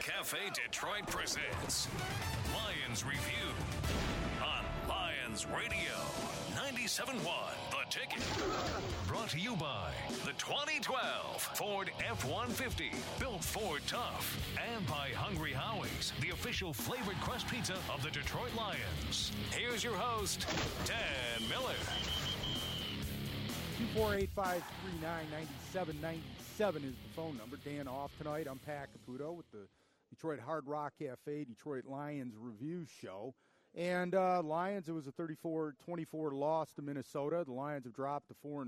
Cafe Detroit presents Lions Review on Lions Radio 97.1 The Ticket. Brought to you by the 2012 Ford F-150, built Ford tough, and by Hungry Howie's, the official flavored crust pizza of the Detroit Lions. Here's your host, Dan Miller. 248-539-9797 is the phone number. Dan off tonight. I'm Pat Caputo with the Detroit Hard Rock Cafe, Detroit Lions Review Show. And Lions, it was a 34-24 loss to Minnesota. The Lions have dropped to 4-5.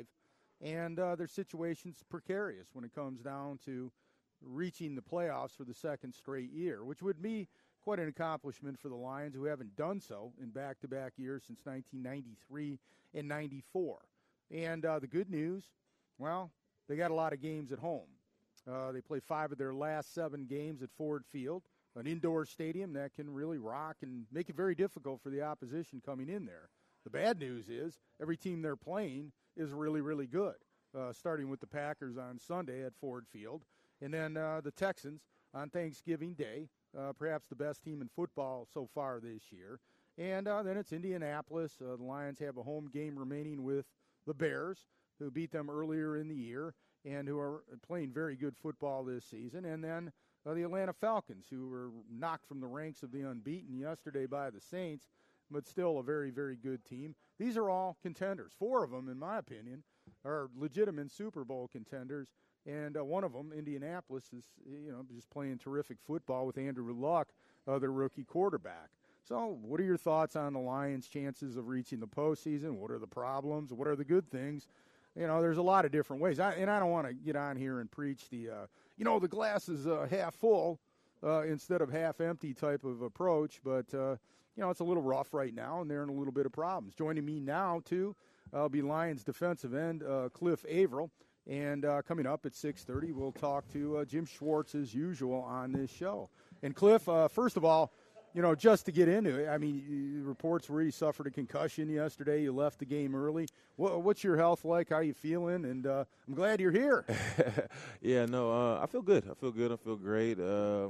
And their situation's precarious when it comes down to reaching the playoffs for the second straight year, which would be quite an accomplishment for the Lions, who haven't done so in back-to-back years since 1993 and 94. And the good news, well, they got a lot of games at home. They play 5 of their last 7 games at Ford Field, an indoor stadium that can really rock and make it very difficult for the opposition coming in there. The bad news is every team they're playing is really, really good, starting with the Packers on Sunday at Ford Field, and then the Texans on Thanksgiving Day, perhaps the best team in football so far this year. And then it's Indianapolis. The Lions have a home game remaining with the Bears, who beat them earlier in the year and who are playing very good football this season. And then the Atlanta Falcons, who were knocked from the ranks of the unbeaten yesterday by the Saints, but still a very, very good team. These are all contenders. 4 of them, in my opinion, are legitimate Super Bowl contenders. And one of them, Indianapolis, is just playing terrific football with Andrew Luck, their rookie quarterback. So what are your thoughts on the Lions' chances of reaching the postseason? What are the problems? What are the good things? There's a lot of different ways. I don't want to get on here and preach the glass is half full instead of half empty type of approach. But, it's a little rough right now, and they're in a little bit of problems. Joining me now, too, will be Lions defensive end Cliff Avril. And coming up at 6:30, we'll talk to Jim Schwartz, as usual, on this show. And, Cliff, first of all, just to get into it, I mean, reports where you suffered a concussion yesterday. You left the game early. What's your health like? How are you feeling? And I'm glad you're here. Yeah, no, I feel good. I feel great. I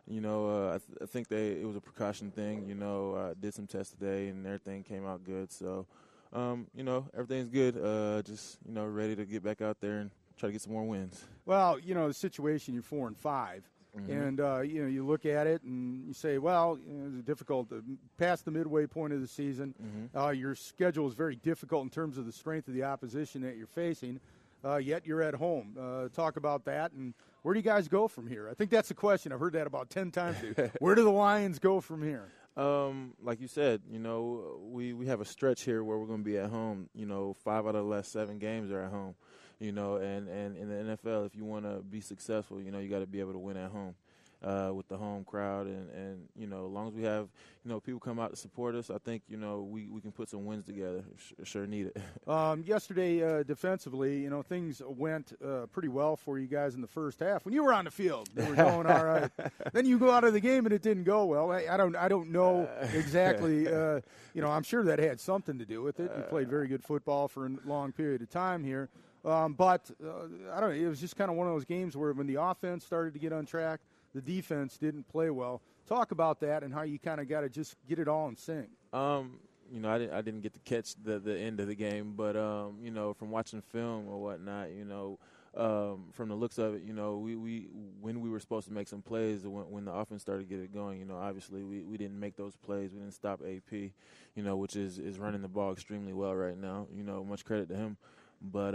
think it was a precaution thing. I did some tests today, and everything came out good. So, everything's good. Ready to get back out there and try to get some more wins. Well, the situation, you're 4-5. Mm-hmm. And, you look at it and you say, well, it's difficult past the midway point of the season. Mm-hmm. Your schedule is very difficult in terms of the strength of the opposition that you're facing, yet you're at home. Talk about that, and where do you guys go from here? I think that's the question. I've heard that about 10 times. Where do the Lions go from here? Like you said, we have a stretch here where we're going to be at home. 5 out of the last 7 games are at home. And in the NFL, if you want to be successful, you got to be able to win at home with the home crowd. And as long as we have, people come out to support us, I think, we can put some wins together. Sure need it. Yesterday, defensively, things went pretty well for you guys in the first half. When you were on the field, they were going all right. Then you go out of the game and it didn't go well. I don't know exactly. I'm sure that had something to do with it. You played very good football for a long period of time here. But I don't know. It was just kind of one of those games where when the offense started to get on track, the defense didn't play well. Talk about that and how you kind of got to just get it all in sync. I didn't get to catch the end of the game, but from watching film or whatnot, from the looks of it, we when we were supposed to make some plays, when the offense started to get it going, obviously we didn't make those plays. We didn't stop AP, which is running the ball extremely well right now. Much credit to him. But,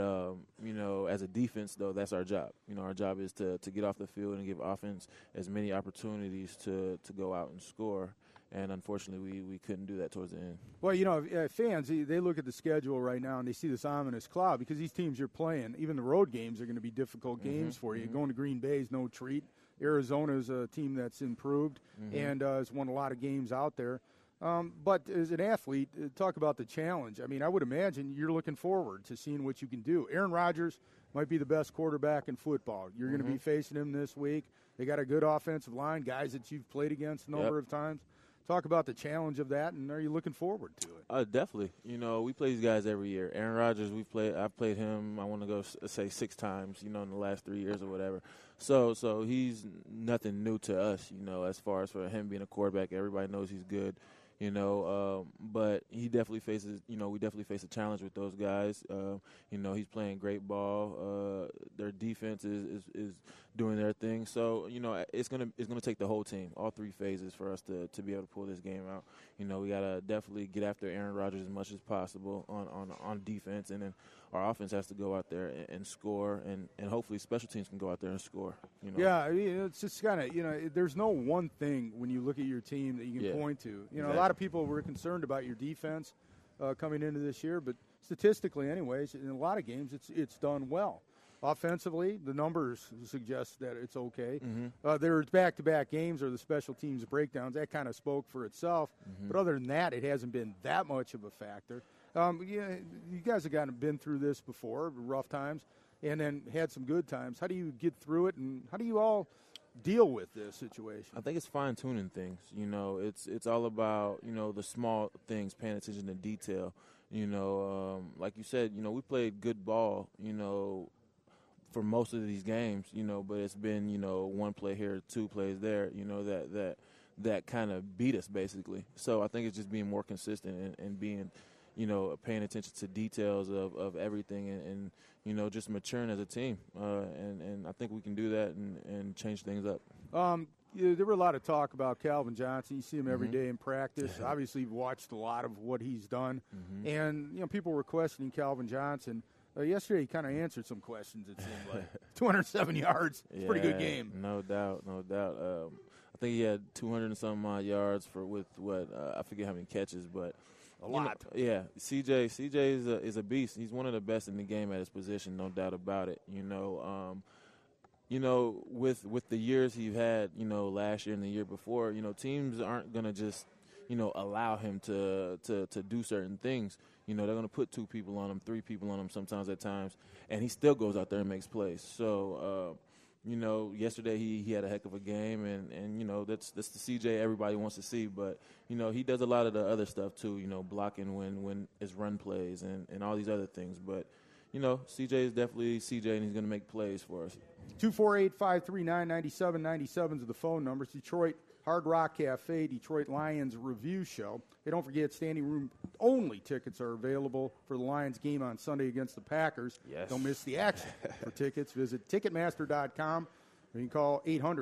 as a defense, though, that's our job. Our job is to get off the field and give offense as many opportunities to go out and score. And, unfortunately, we couldn't do that towards the end. Well, fans, they look at the schedule right now and they see this ominous cloud because these teams you're playing, even the road games are going to be difficult games for you. Going to Green Bay is no treat. Arizona is a team that's improved and has won a lot of games out there. But as an athlete, talk about the challenge. I mean, I would imagine you're looking forward to seeing what you can do. Aaron Rodgers might be the best quarterback in football. You're going to be facing him this week. They got a good offensive line, guys that you've played against a number of times. talk about the challenge of that, and are you looking forward to it? Definitely. You know, we play these guys every year. Aaron Rodgers, I've played him, I want to go say 6 times, you know, in the last 3 years or whatever. So he's nothing new to us, you know, as far as for him being a quarterback. Everybody knows he's good, you know, but he definitely faces, you know, we definitely face a challenge with those guys. You know, he's playing great ball. Their defense is doing their thing. So, you know, it's gonna take the whole team, all 3 phases, for us to be able to pull this game out. You know, we gotta definitely get after Aaron Rodgers as much as possible on defense, and then our offense has to go out there and score, and hopefully special teams can go out there and score. You know? Yeah, I mean, it's just kind of, you know, there's no one thing when you look at your team that you can point to. You know, exactly. A lot of people were concerned about your defense coming into this year, but statistically, anyways, in a lot of games, it's done well. Offensively, the numbers suggest that it's okay. Mm-hmm. Their back-to-back games or the special teams breakdowns, that kind of spoke for itself. Mm-hmm. But other than that, it hasn't been that much of a factor. You guys have been through this before, rough times, and then had some good times. How do you get through it, and how do you all deal with this situation? I think it's fine-tuning things. You know, it's all about, you know, the small things, paying attention to detail. You know, like you said, you know, we played good ball, you know, for most of these games, you know, but it's been, you know, 1 play here, 2 plays there, you know, that kind of beat us basically. So I think it's just being more consistent and being, you know, paying attention to details of everything and you know, just maturing as a team. And I think we can do that and change things up. There were a lot of talk about Calvin Johnson. You see him every day in practice. Obviously, you've watched a lot of what he's done. Mm-hmm. And, you know, people were questioning Calvin Johnson. Yesterday, he kind of answered some questions, it seemed like. 207 yards. It's a pretty good game. No doubt. I think he had 200 and some odd yards with I forget how many catches, but a lot. You know, yeah, CJ is a beast. He's one of the best in the game at his position, no doubt about it. You know, with the years he had, you know, last year and the year before, you know, teams aren't gonna just, you know, allow him to do certain things. You know, they're going to put 2 people on him, 3 people on him sometimes at times, and he still goes out there and makes plays. So, you know, yesterday he had a heck of a game, and you know, that's the CJ everybody wants to see. But, you know, he does a lot of the other stuff too, you know, blocking when it's run plays and all these other things. But, you know, CJ is definitely CJ, and he's going to make plays for us. 248-539-9797 is the phone numbers. Detroit Hard Rock Cafe, Detroit Lions review show. Hey, don't forget, standing room only tickets are available for the Lions game on Sunday against the Packers. Yes. Don't miss the action. For tickets, visit Ticketmaster.com. You can call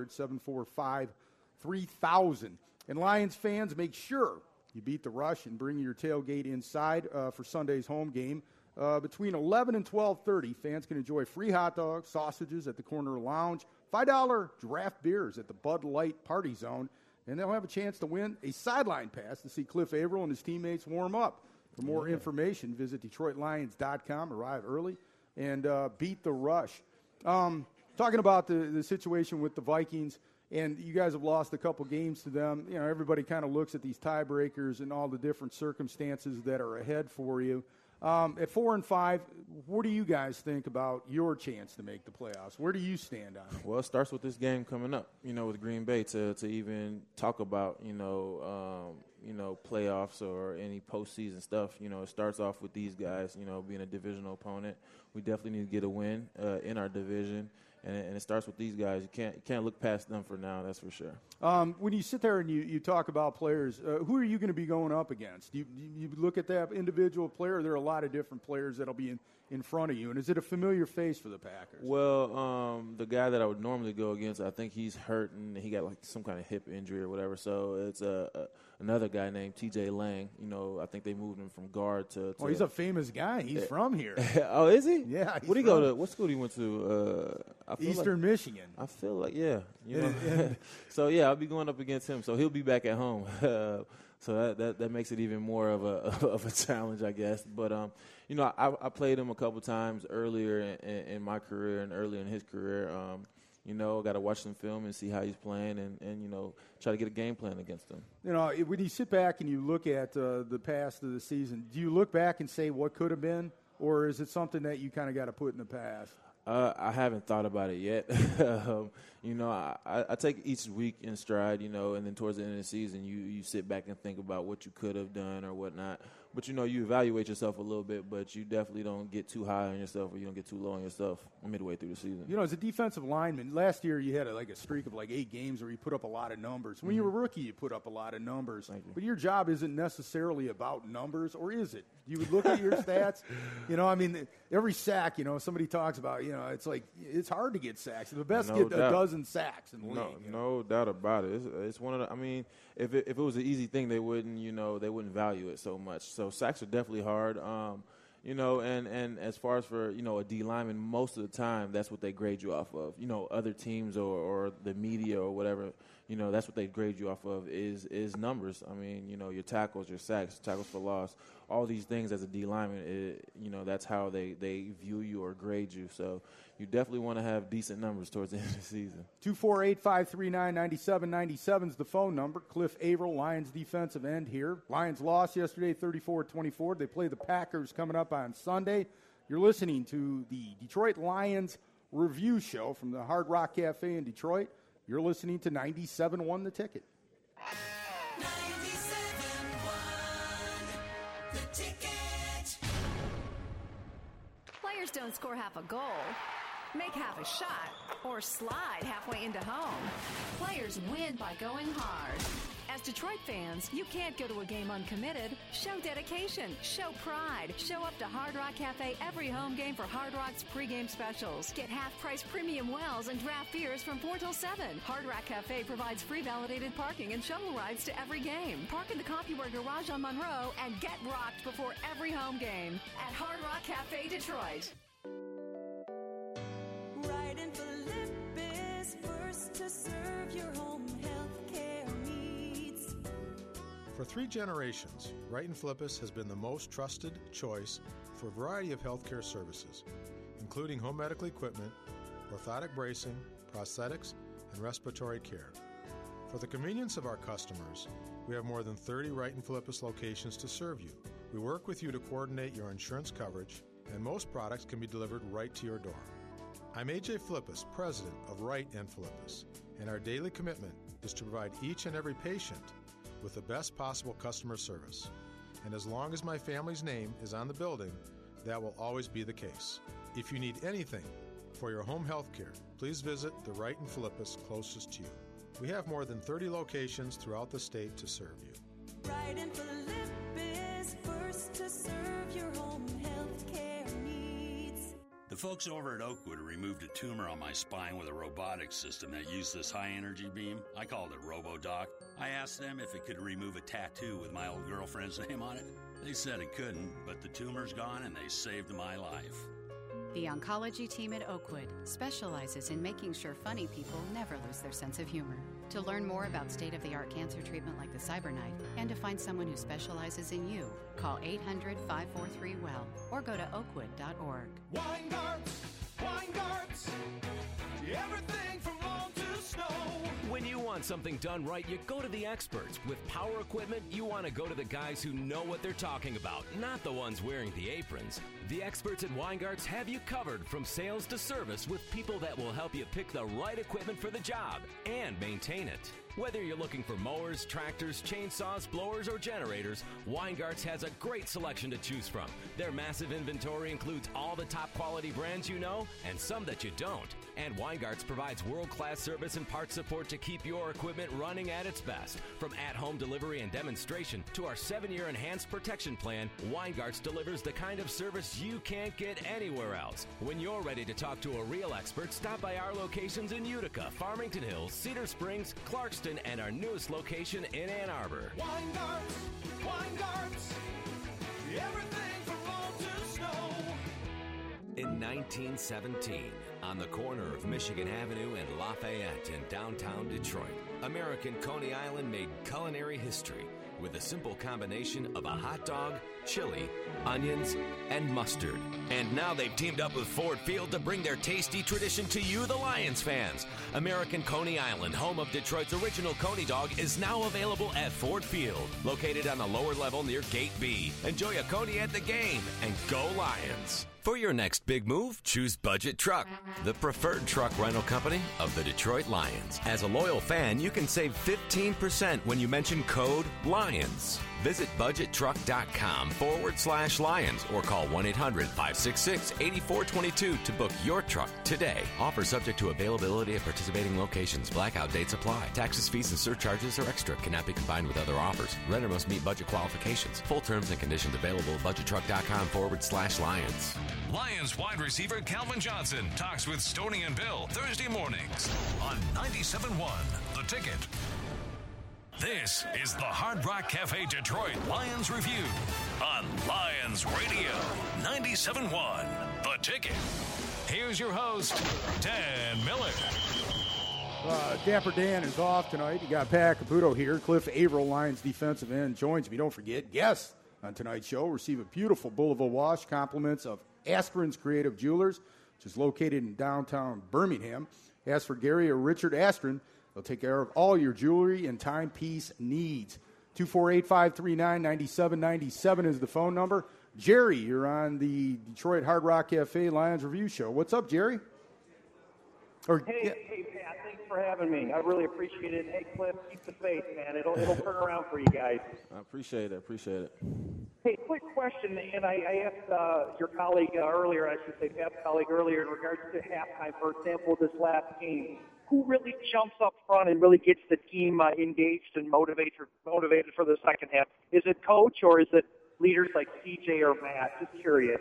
800-745-3000. And Lions fans, make sure you beat the rush and bring your tailgate inside for Sunday's home game. Between 11 and 12:30, fans can enjoy free hot dogs, sausages at the Corner Lounge, $5 draft beers at the Bud Light Party Zone, and they'll have a chance to win a sideline pass to see Cliff Averill and his teammates warm up. For more information, visit DetroitLions.com. Arrive early and beat the rush. Talking about the situation with the Vikings, and you guys have lost a couple games to them. You know, everybody kind of looks at these tiebreakers and all the different circumstances that are ahead for you. At 4-5, what do you guys think about your chance to make the playoffs? Where do you stand on it? Well, it starts with this game coming up, you know, with Green Bay to even talk about, you know, playoffs or any postseason stuff. You know, it starts off with these guys, you know, being a divisional opponent. We definitely need to get a win in our division. And it starts with these guys. You can't look past them for now, that's for sure. When you sit there and you talk about players, who are you going to be going up against? You look at that individual player. There are a lot of different players that'll be in front of you. And is it a familiar face for the Packers? Well, the guy that I would normally go against, I think he's hurt and he got like some kind of hip injury or whatever. So it's another guy named T.J. Lang. You know, I think they moved him from guard to Oh, he's a famous guy. He's from here. Oh, is he? Yeah. What did he go to? What school did he went to? Eastern Michigan. I feel like, yeah. You know? So, yeah, I'll be going up against him. So he'll be back at home. So that makes it even more of a challenge, I guess. But, you know, I played him a couple times earlier in my career and earlier in his career. You know, got to watch some film and see how he's playing and, you know, try to get a game plan against him. You know, when you sit back and you look at the past of the season, do you look back and say what could have been? Or is it something that you kind of got to put in the past? I haven't thought about it yet. I take each week in stride, and then towards the end of the season, you sit back and think about what you could have done or whatnot. But, you evaluate yourself a little bit, but you definitely don't get too high on yourself or you don't get too low on yourself midway through the season. As a defensive lineman, last year you had a streak of 8 games where you put up a lot of numbers. When you were a rookie, you put up a lot of numbers. Thank you. But your job isn't necessarily about numbers, or is it? You would look at your stats. Every sack, somebody talks about, it's hard to get sacks. The best get a dozen sacks in the league. No doubt about it. It's one of the, if it was an easy thing, they wouldn't value it so much. So sacks are definitely hard. And as far as for, a D lineman, most of the time that's what they grade you off of. Other teams or the media or whatever, that's what they grade you off of is numbers. Your tackles, your sacks, tackles for loss, all these things as a D lineman, that's how they view you or grade you. So you definitely want to have decent numbers towards the end of the season. 248-539-9797 is the phone number. Cliff Averill, Lions defensive end here. Lions lost yesterday 34-24. They play the Packers coming up on Sunday. You're listening to the Detroit Lions review show from the Hard Rock Cafe in Detroit. You're listening to 97.1 The Ticket. 97.1 The Ticket. Players don't score half a goal, make half a shot, or slide halfway into home. Players win by going hard. As Detroit fans, you can't go to a game uncommitted. Show dedication, show pride, show up to Hard Rock Cafe every home game for Hard Rock's pregame specials. Get half-price premium wells and draft beers from 4 till 7. Hard Rock Cafe provides free validated parking and shuttle rides to every game. Park in the CompuWare Garage on Monroe and get rocked before every home game at Hard Rock Cafe Detroit. Wright and Philipp is first to serve your home health care needs. For 3 generations, Wright and Philippus has been the most trusted choice for a variety of healthcare services, including home medical equipment, orthotic bracing, prosthetics, and respiratory care. For the convenience of our customers, we have more than 30 Wright and Philippus locations to serve you. We work with you to coordinate your insurance coverage, and most products can be delivered right to your door. I'm A.J. Philippus, president of Wright and Philippus, and our daily commitment is to provide each and every patient with the best possible customer service. And as long as my family's name is on the building, that will always be the case. If you need anything for your home health care, please visit the Wright and Philippus closest to you. We have more than 30 locations throughout the state to serve you. Wright and Philipp is first to serve your home health care needs. The folks over at Oakwood removed a tumor on my spine with a robotic system that used this high-energy beam. I called it RoboDoc. I asked them if it could remove a tattoo with my old girlfriend's name on it. They said it couldn't, but the tumor's gone and they saved my life. The oncology team at Oakwood specializes in making sure funny people never lose their sense of humor. To learn more about state-of-the-art cancer treatment like the CyberKnife and to find someone who specializes in you, call 800-543-WELL or go to oakwood.org. Weingarts, everything from lawn to snow. When you want something done right, you go to the experts. With power equipment, you want to go to the guys who know what they're talking about, not the ones wearing the aprons. The experts at Weingarts have you covered from sales to service with people that will help you pick the right equipment for the job and maintain it. Whether you're looking for mowers, tractors, chainsaws, blowers, or generators, Weingarts has a great selection to choose from. Their massive inventory includes all the top quality brands you know and some that you don't. And Weingarts provides world-class service and parts support to keep your equipment running at its best. From at-home delivery and demonstration to our 7-year enhanced protection plan, Weingarts delivers the kind of service you can't get anywhere else. When you're ready to talk to a real expert, stop by our locations in Utica, Farmington Hills, Cedar Springs, Clarkston, and our newest location in Ann Arbor. Weingarts, everything from lawn to snow. In 1917, on the corner of Michigan Avenue and Lafayette in downtown Detroit, American Coney Island made culinary history with a simple combination of a hot dog, chili, onions, and mustard. And now they've teamed up with Ford Field to bring their tasty tradition to you, the Lions fans. American Coney Island, home of Detroit's original Coney dog, is now available at Ford Field, located on the lower level near Gate B. Enjoy a Coney at the game, and go Lions. For your next big move, choose Budget Truck, the preferred truck rental company of the Detroit Lions. As a loyal fan, you can save 15% when you mention code LIONS. Visit budgettruck.com/Lions or call 1-800-566-8422 to book your truck today. Offer subject to availability at participating locations. Blackout dates apply. Taxes, fees, and surcharges are extra. Cannot be combined with other offers. Renter must meet budget qualifications. Full terms and conditions available at budgettruck.com/Lions. Lions wide receiver Calvin Johnson talks with Stoney and Bill Thursday mornings on 97.1 The Ticket. This is the Hard Rock Cafe Detroit Lions Review on Lions Radio 97.1 The Ticket. Here's your host, Dan Miller. Dapper Dan is off tonight. You got Pat Caputo here. Cliff Averill, Lions defensive end, joins me. Don't forget, guests on tonight's show receive a beautiful Boulevard wash, compliments of Aspirin's Creative Jewelers, which is located in downtown Birmingham. Ask for Gary or Richard Astrin. They'll take care of all your jewelry and timepiece needs. 248-539-9797 is the phone number. Jerry, you're on the Detroit Hard Rock Cafe Lions Review Show. What's up, Jerry? Hey, Pat, thanks for having me. I really appreciate it. Hey, Cliff, keep the faith, man. It'll turn around for you guys. I appreciate it. Hey, quick question, and I asked your colleague earlier, I should say Pat's colleague earlier, in regards to halftime, for example, this last game. Who really jumps up front and really gets the team engaged and motivated for the second half? Is it coach or is it leaders like CJ or Matt? Just curious.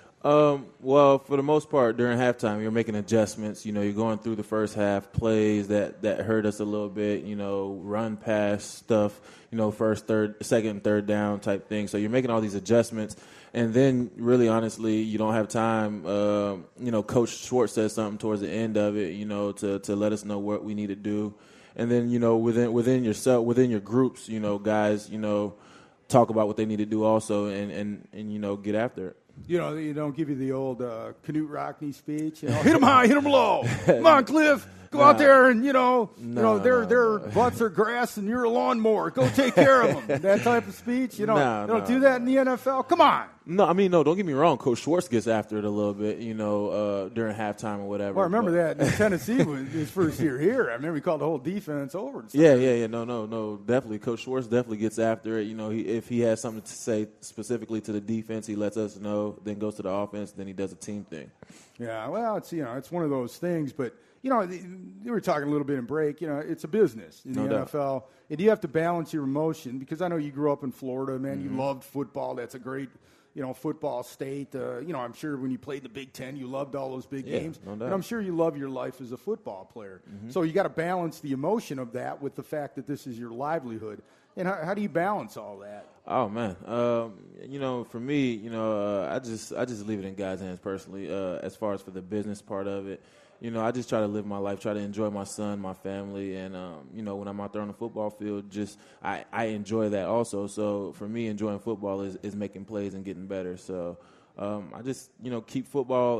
Well, for the most part, during halftime, you're making adjustments. You know, you're going through the first half plays that hurt us a little bit, you know, run pass stuff, you know, second, third down type thing. So you're making all these adjustments. And then, really, honestly, you don't have time. You know, Coach Schwartz says something towards the end of it, you know, to let us know what we need to do. And then, you know, within your groups, you know, guys, you know, talk about what they need to do also and you know, get after it. You know, they don't give you the old Knute Rockne speech. You know, hit them high, hit them low. Come on, Cliff. Go out there and, their butts are grass and you're a lawnmower. Go take care of them. That type of speech. You know, don't do that in the NFL. Come on. No, don't get me wrong. Coach Schwartz gets after it a little bit, you know, during halftime or whatever. Well, I remember that in Tennessee was his first year here. I remember he called the whole defense over. And stuff. Yeah. No. Definitely. Coach Schwartz definitely gets after it. You know, if he has something to say specifically to the defense, he lets us know, then goes to the offense, then he does a team thing. Yeah, well, it's one of those things, but you know, they were talking a little bit in break. You know, it's a business in the NFL, and you have to balance your emotion because I know you grew up in Florida, man. Mm-hmm. You loved football. That's a great, football state. I'm sure when you played the Big Ten, you loved all those big games. No doubt. And I'm sure you love your life as a football player. Mm-hmm. So you got to balance the emotion of that with the fact that this is your livelihood. And how do you balance all that? Oh man, for me, I just leave it in God's hands personally. As far as for the business part of it. You know, I just try to live my life, try to enjoy my son, my family, and, when I'm out there on the football field, I enjoy that also. So for me, enjoying football is making plays and getting better. So I just, keep football,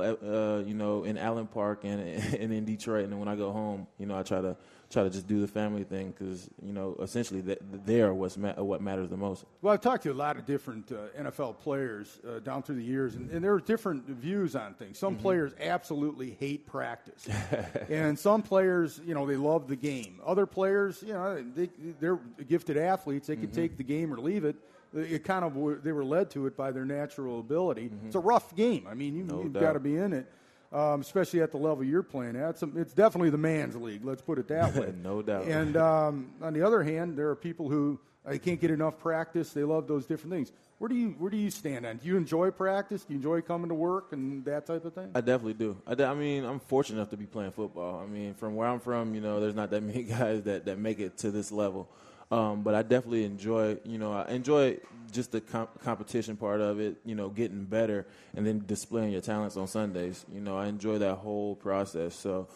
in Allen Park and in Detroit. And then when I go home, I try to just do the family thing because, essentially they are what matters the most. Well, I've talked to a lot of different NFL players down through the years, and there are different views on things. Some players absolutely hate practice. And some players, they love the game. Other players, they're gifted athletes. They can take the game or leave it. They were led to it by their natural ability. It's a rough game. I mean, you've got to be in it. Especially at the level you're playing at. It's definitely the man's league, let's put it that way. No doubt. And on the other hand, there are people who can't get enough practice. They love those different things. Where do you stand on? Do you enjoy practice? Do you enjoy coming to work and that type of thing? I definitely do. I'm fortunate enough to be playing football. I mean, from where I'm from, there's not that many guys that make it to this level. But I definitely enjoy, I enjoy just the competition part of it, getting better and then displaying your talents on Sundays. I enjoy that whole process. So,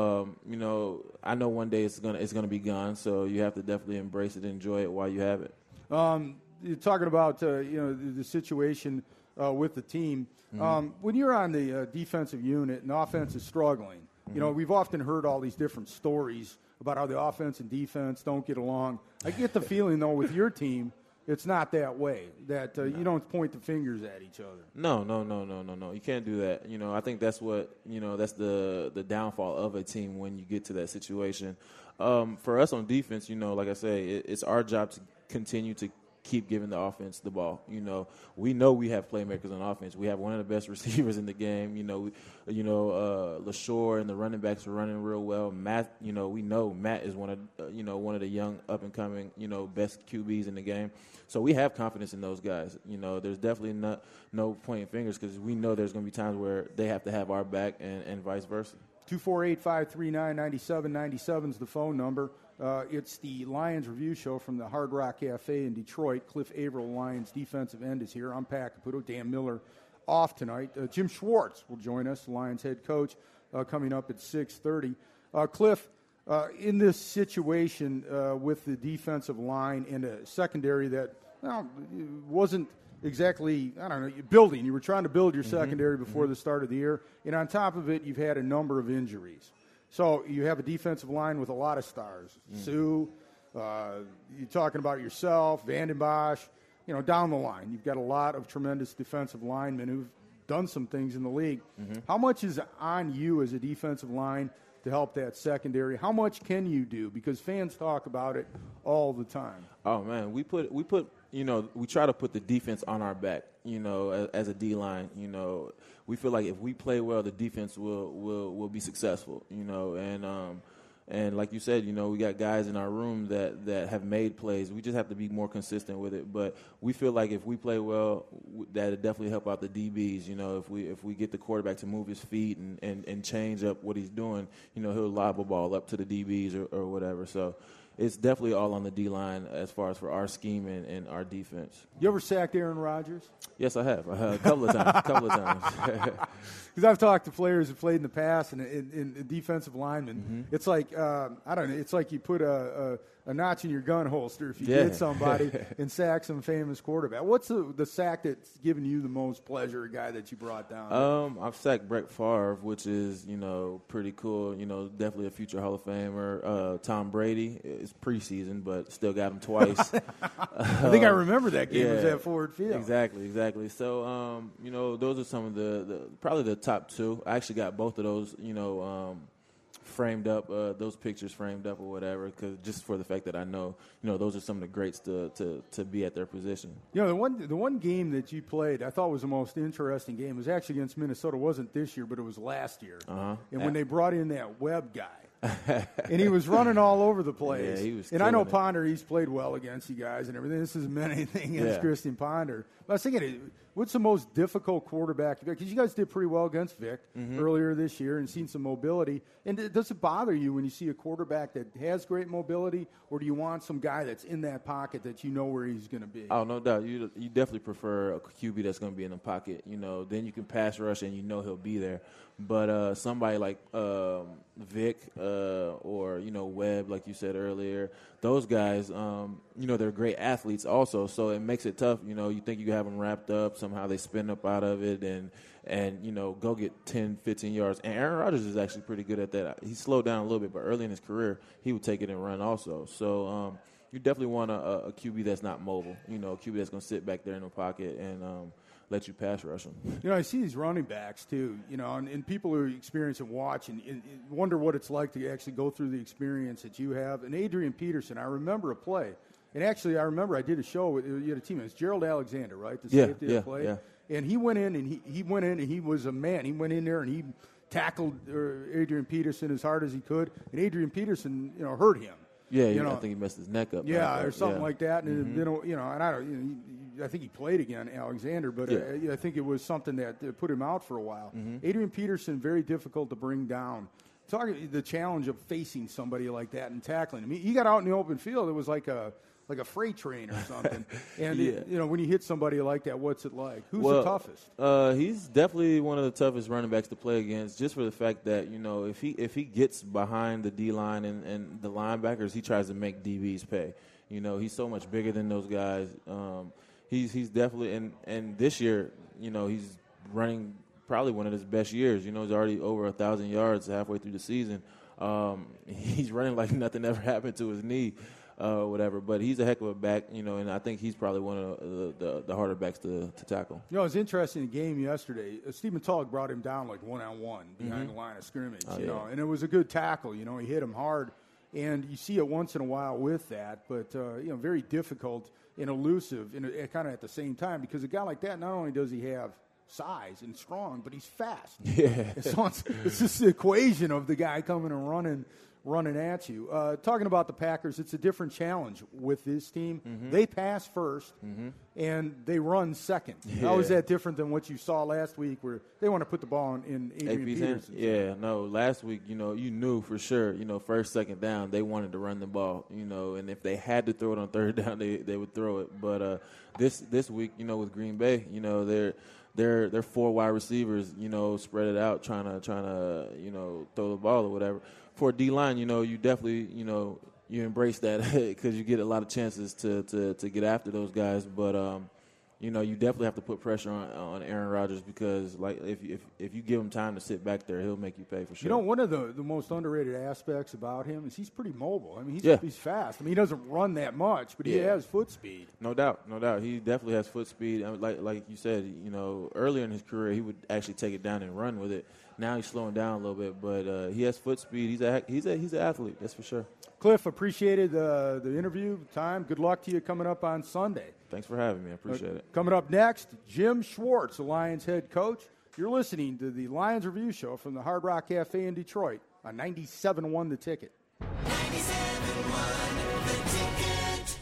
I know one day it's gonna be gone. So you have to definitely embrace it, and enjoy it while you have it. You're talking about, the situation with the team. When you're on the defensive unit and offense is struggling, we've often heard all these different stories about how the offense and defense don't get along. I get the feeling, though, with your team, it's not that way. That you don't point the fingers at each other. No. You can't do that. I think that's what that's the downfall of a team when you get to that situation. For us on defense, like I say, it's our job to continue to keep giving the offense the ball. We know we have playmakers on offense. We have one of the best receivers in the game. LaShore and the running backs are running real well. Matt, we know Matt is one of the young up and coming, best QBs in the game. So we have confidence in those guys. There's definitely no pointing fingers because we know there's going to be times where they have to have our back and vice versa. 248-539-9797 is the phone number. It's the Lions Review Show from the Hard Rock Cafe in Detroit. Cliff Averill, Lions defensive end, is here. I'm Pat Caputo. Dan Miller off tonight. Jim Schwartz will join us, Lions head coach, coming up at 6:30. Cliff, in this situation with the defensive line and a secondary that wasn't exactly, building. You were trying to build your secondary before the start of the year. And on top of it, you've had a number of injuries. So you have a defensive line with a lot of stars. Sue, you're talking about yourself, Vanden Bosch, down the line. You've got a lot of tremendous defensive linemen who've done some things in the league. How much is on you as a defensive line to help that secondary? How much can you do? Because fans talk about it all the time. Oh, man, we try to put the defense on our back, as a D-line. We feel like if we play well, the defense will be successful, and like you said, we got guys in our room that have made plays. We just have to be more consistent with it. But we feel like if we play well, that'll definitely help out the DBs. If we get the quarterback to move his feet and change up what he's doing, he'll lob a ball up to the DBs or whatever. So it's definitely all on the D-line as far as for our scheme and our defense. You ever sacked Aaron Rodgers? Yes, I have. A couple of times. Because I've talked to players who played in the past and defensive linemen. It's like, it's like you put a notch in your gun holster if you get somebody and sack some famous quarterback. What's the sack that's given you the most pleasure, a guy that you brought down? I've sacked Brett Favre, which is, pretty cool. Definitely a future Hall of Famer. Tom Brady is preseason, but still got him twice. I think I remember that game. It was at Ford Field. Exactly. So, those are some of the probably the top two. I actually got both of those, framed up, those pictures framed up or whatever, because just for the fact that I know, those are some of the greats to be at their position. The one game that you played I thought was the most interesting game was actually against Minnesota. It wasn't this year, but it was last year. And when they brought in that Webb guy, and he was running all over the place. Yeah, he was. And I know Ponder, he's played well against you guys and everything. This isn't meant anything against Christian Ponder. But I was thinking, what's the most difficult quarterback? Because you guys did pretty well against Vic earlier this year and seen some mobility. And does it bother you when you see a quarterback that has great mobility, or do you want some guy that's in that pocket that you know where he's going to be? Oh, no doubt. You definitely prefer a QB that's going to be in the pocket. Then you can pass rush and he'll be there. But somebody like Vic or Webb, like you said earlier, those guys, they're great athletes also. So it makes it tough. You think you have them wrapped up, somehow they spin up out of it and go get 10, 15 yards. And Aaron Rodgers is actually pretty good at that. He slowed down a little bit, but early in his career, he would take it and run also. So you definitely want a QB that's not mobile. A QB that's going to sit back there in the pocket and let you pass rush them. I see these running backs too, and people who experience and watch and wonder what it's like to actually go through the experience that you have. And Adrian Peterson, I remember a play. And actually, I remember I did a show with you had a team. It was Gerald Alexander, right? The safety that played. Yeah. And he went in and he was a man. He went in there and he tackled Adrian Peterson as hard as he could. And Adrian Peterson, hurt him. Yeah, I think he messed his neck up. Yeah, or something like that. And and I think he played again, Alexander, but I think it was something that put him out for a while. Adrian Peterson, very difficult to bring down. Talking the challenge of facing somebody like that and tackling him. He got out in the open field. It was like a freight train or something. And when you hit somebody like that, what's it like? Who's the toughest? He's definitely one of the toughest running backs to play against, just for the fact that if he gets behind the D line and the linebackers, he tries to make DBs pay. He's so much bigger than those guys. He's definitely and this year, he's running probably one of his best years. He's already over 1,000 yards halfway through the season. He's running like nothing ever happened to his knee. whatever. But he's a heck of a back, and I think he's probably one of the harder backs to tackle. It was interesting in the game yesterday. Stephen Tulloch brought him down like one-on-one behind the line of scrimmage, and it was a good tackle. He hit him hard, and you see it once in a while with that, but very difficult and elusive, and kind of at the same time, because a guy like that, not only does he have size and strong, but he's fast. Yeah. It's just the equation of the guy coming and running at you. Talking about the Packers, it's a different challenge with this team. They pass first, and they run second. Yeah. How is that different than what you saw last week where they want to put the ball in Adrian Peterson's hands? Last week, you knew for sure, first, second down, they wanted to run the ball, and if they had to throw it on third down, they would throw it. But this week, with Green Bay, they're 4 wide receivers, spread it out, trying to throw the ball or whatever. For a D-line, you definitely, you embrace that because you get a lot of chances to get after those guys. But, you definitely have to put pressure on Aaron Rodgers because, like, if you give him time to sit back there, he'll make you pay for sure. One of the most underrated aspects about him is he's pretty mobile. I mean, he's fast. I mean, he doesn't run that much, but he has foot speed. No doubt. He definitely has foot speed. I mean, like you said, earlier in his career, he would actually take it down and run with it. Now he's slowing down a little bit, but he has foot speed. He's an athlete, that's for sure. Cliff, appreciated the interview time. Good luck to you coming up on Sunday. Thanks for having me. I appreciate it. Coming up next, Jim Schwartz, the Lions head coach. You're listening to the Lions Review Show from the Hard Rock Cafe in Detroit on 97.1 The Ticket. 97.1 The Ticket.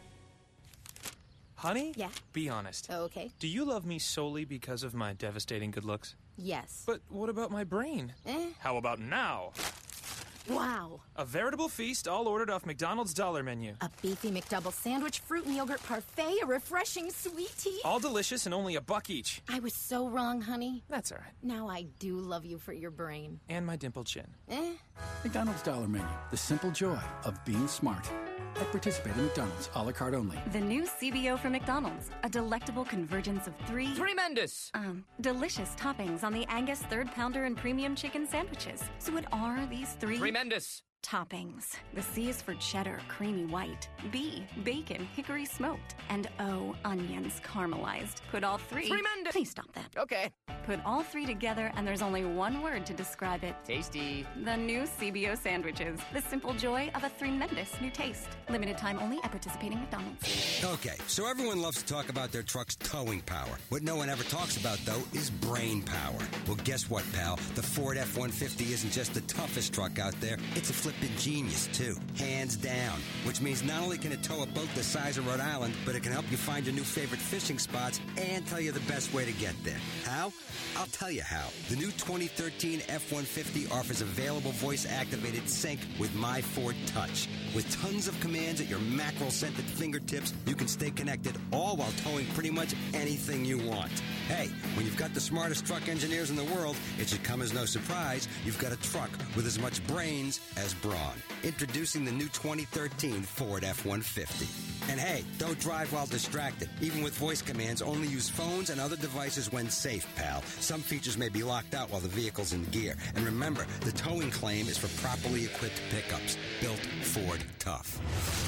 Honey? Yeah? Be honest. Okay. Do you love me solely because of my devastating good looks? Yes. But what about my brain? How about now? Wow. A veritable feast, all ordered off McDonald's dollar menu. A beefy McDouble sandwich, fruit and yogurt parfait, a refreshing sweet tea. All delicious and only $1 each. I was so wrong, honey. That's all right. Now I do love you for your brain. And my dimpled chin. McDonald's dollar menu. The simple joy of being smart. At participating McDonald's, a la carte only. The new CBO from McDonald's. A delectable convergence of Tremendous! Delicious toppings on the Angus 3rd Pounder and Premium Chicken Sandwiches. So what are these 3? Tremendous! Toppings. The C is for cheddar, creamy white. B, bacon, hickory smoked. And O, onions, caramelized. Put all 3. Tremendous! Please stop that. Okay. Put all 3 together, and there's only one word to describe it. Tasty. The new CBO sandwiches. The simple joy of a tremendous new taste. Limited time only at participating McDonald's. Okay, so everyone loves to talk about their truck's towing power. What no one ever talks about, though, is brain power. Well, guess what, pal? The Ford F-150 isn't just the toughest truck out there. It's a flippin' genius, too. Hands down. Which means not only can it tow a boat the size of Rhode Island, but it can help you find your new favorite fishing spots and tell you the best way to get there. How? I'll tell you how. The new 2013 F-150 offers available voice-activated sync with My Ford Touch. With tons of commands at your mackerel-scented fingertips, you can stay connected all while towing pretty much anything you want. Hey, when you've got the smartest truck engineers in the world, it should come as no surprise you've got a truck with as much brains as brawn. Introducing the new 2013 Ford F-150. And hey, don't drive while distracted. Even with voice commands, only use phones and other devices when safe, pal. Some features may be locked out while the vehicle's in gear. And remember, the towing claim is for properly equipped pickups. Built Ford Tough.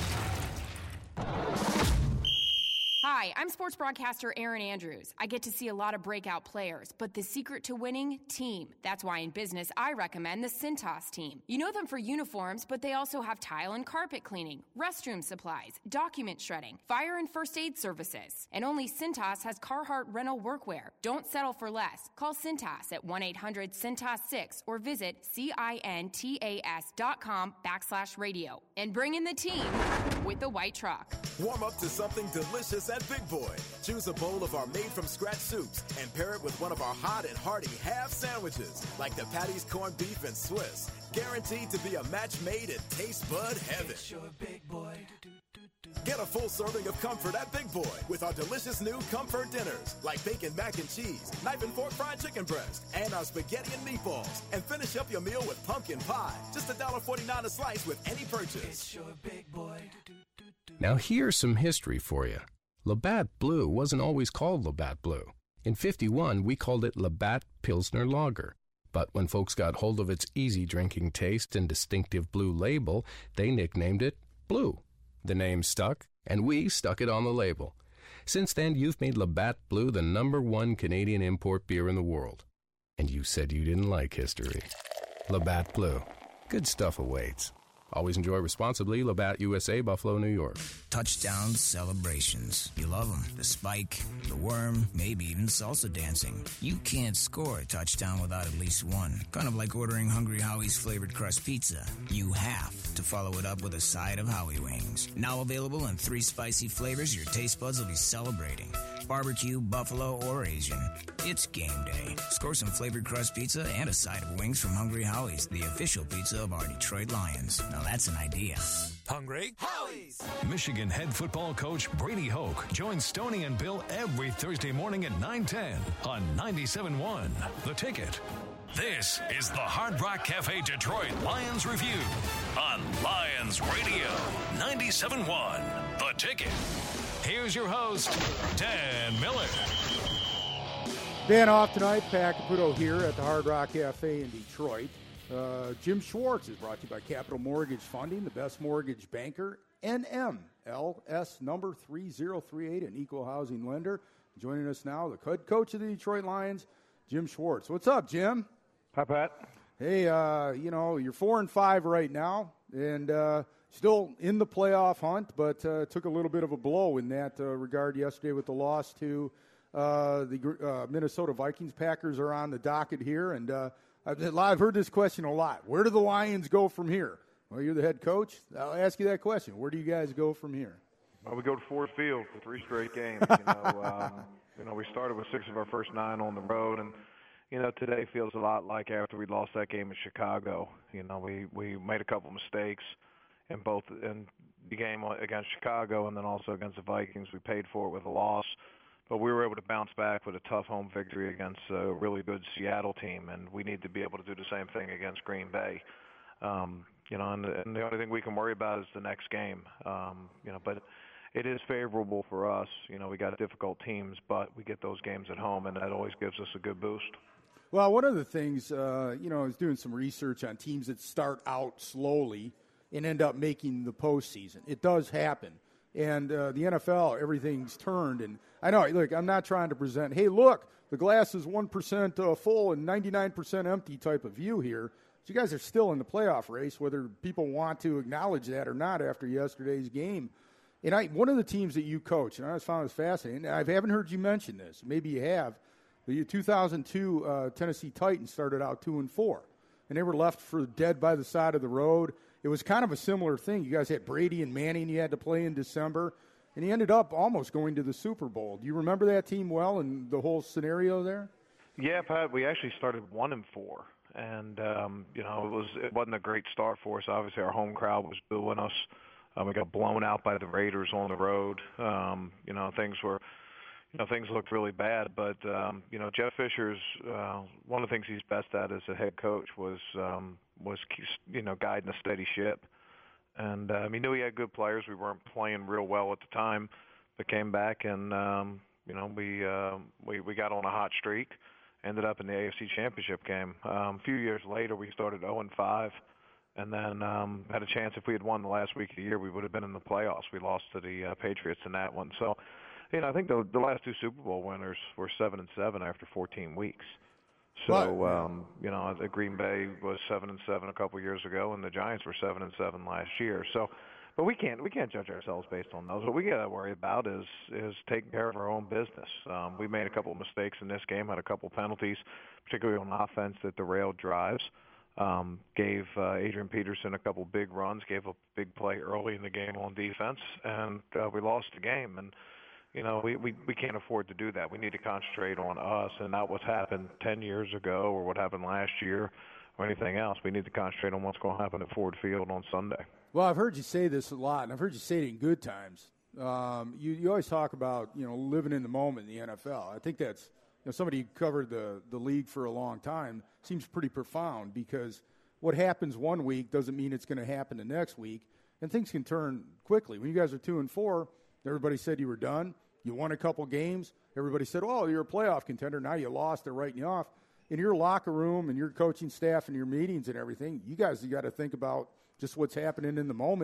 Hi, I'm sports broadcaster Erin Andrews. I get to see a lot of breakout players, but the secret to winning? Team. That's why in business, I recommend the Cintas team. You know them for uniforms, but they also have tile and carpet cleaning, restroom supplies, document shredding, fire and first aid services. And only Cintas has Carhartt rental workwear. Don't settle for less. Call Cintas at 1-800-CINTAS6 or visit CINTAS.com/radio. And bring in the team with the white truck. Warm up to something delicious at Big Boy. Choose a bowl of our made-from-scratch soups and pair it with one of our hot and hearty half sandwiches, like the Patty's corned beef and Swiss. Guaranteed to be a match made in taste bud heaven. Big Boy. Get a full serving of comfort at Big Boy with our delicious new comfort dinners, like bacon mac and cheese, knife and fork fried chicken breast, and our spaghetti and meatballs. And finish up your meal with pumpkin pie. Just $1.49 a slice with any purchase. It's your Big Boy. Now here's some history for you. Labatt Blue wasn't always called Labatt Blue. In '51, we called it Labatt Pilsner Lager. But when folks got hold of its easy drinking taste and distinctive blue label, they nicknamed it Blue. The name stuck, and we stuck it on the label. Since then, you've made Labatt Blue the #1 Canadian import beer in the world. And you said you didn't like history. Labatt Blue. Good stuff awaits. Always enjoy responsibly. Labatt USA, Buffalo, New York. Touchdown celebrations. You love them. The spike, the worm, maybe even salsa dancing. You can't score a touchdown without at least one. Kind of like ordering Hungry Howie's flavored crust pizza. You have to follow it up with a side of Howie wings. Now available in 3 spicy flavors your taste buds will be celebrating. Barbecue, buffalo, or Asian. It's game day. Score some flavored crust pizza and a side of wings from Hungry Howie's, the official pizza of our Detroit Lions. Now that's an idea. Hungry? Howie's! Michigan head football coach Brady Hoke joins Stoney and Bill every Thursday morning at 9:10 on 97.1 The Ticket. This is the Hard Rock Cafe Detroit Lions Review on Lions Radio 97.1 The Ticket. Here's your host, Dan Miller. Dan off tonight. Pat Caputo here at the Hard Rock Cafe in Detroit. Jim Schwartz is brought to you by Capital Mortgage Funding, the best mortgage banker, NMLS number 3038, an equal housing lender. Joining us now, the head coach of the Detroit Lions, Jim Schwartz. What's up, Jim? Hi, Pat. Hey, you're 4-5 right now, and still in the playoff hunt, but took a little bit of a blow in that regard yesterday with the loss to the Minnesota Vikings. Packers are on the docket here, and I've heard this question a lot. Where do the Lions go from here? Well, you're the head coach. I'll ask you that question. Where do you guys go from here? Well, we go to Ford Field for 3 straight games. We started with 6 of our first 9 on the road, and today feels a lot like after we lost that game in Chicago. We made a couple mistakes in the game against Chicago and then also against the Vikings. We paid for it with a loss. But we were able to bounce back with a tough home victory against a really good Seattle team, and we need to be able to do the same thing against Green Bay. And the only thing we can worry about is the next game. But it is favorable for us. We got difficult teams, but we get those games at home, and that always gives us a good boost. Well, one of the things, I was doing some research on teams that start out slowly and end up making the postseason. It does happen. And the NFL, everything's turned. And I know, look, I'm not trying to present, hey, look, the glass is 1% full and 99% empty type of view here. So you guys are still in the playoff race, whether people want to acknowledge that or not after yesterday's game. And one of the teams that you coach, and I found this fascinating, and I haven't heard you mention this. Maybe you have. The 2002 Tennessee Titans started out 2-4, and they were left for dead by the side of the road. It was kind of a similar thing. You guys had Brady and Manning you had to play in December, and he ended up almost going to the Super Bowl. Do you remember that team well and the whole scenario there? Yeah, Pat, we actually started 1-4, and it wasn't a great start for us. Obviously, our home crowd was booing us. We got blown out by the Raiders on the road. Things looked really bad, but Jeff Fisher's one of the things he's best at as a head coach was guiding a steady ship, and he knew he had good players. We weren't playing real well at the time, but came back and we got on a hot streak, ended up in the AFC Championship game. A few years later, we started 0-5, and then had a chance. If we had won the last week of the year, we would have been in the playoffs. We lost to the Patriots in that one, so. I think the last 2 Super Bowl winners were 7-7 after 14 weeks. So, the Green Bay was 7-7 a couple years ago, and the Giants were 7-7 last year. So, but we can't judge ourselves based on those. What we got to worry about is taking care of our own business. We made a couple of mistakes in this game, had a couple penalties, particularly on offense that derailed drives. Gave Adrian Peterson a couple big runs, gave a big play early in the game on defense, and we lost the game. And we can't afford to do that. We need to concentrate on us and not what happened 10 years ago or what happened last year or anything else. We need to concentrate on what's going to happen at Ford Field on Sunday. Well, I've heard you say this a lot, and I've heard you say it in good times. You always talk about, living in the moment in the NFL. I think that's, somebody who covered the league for a long time seems pretty profound, because what happens one week doesn't mean it's going to happen the next week, and things can turn quickly. When you guys are 2-4, everybody said you were done. You won a couple games. Everybody said, oh, you're a playoff contender. Now you lost. They're writing you off. In your locker room and your coaching staff and your meetings and everything, you guys got to think about just what's happening in the moment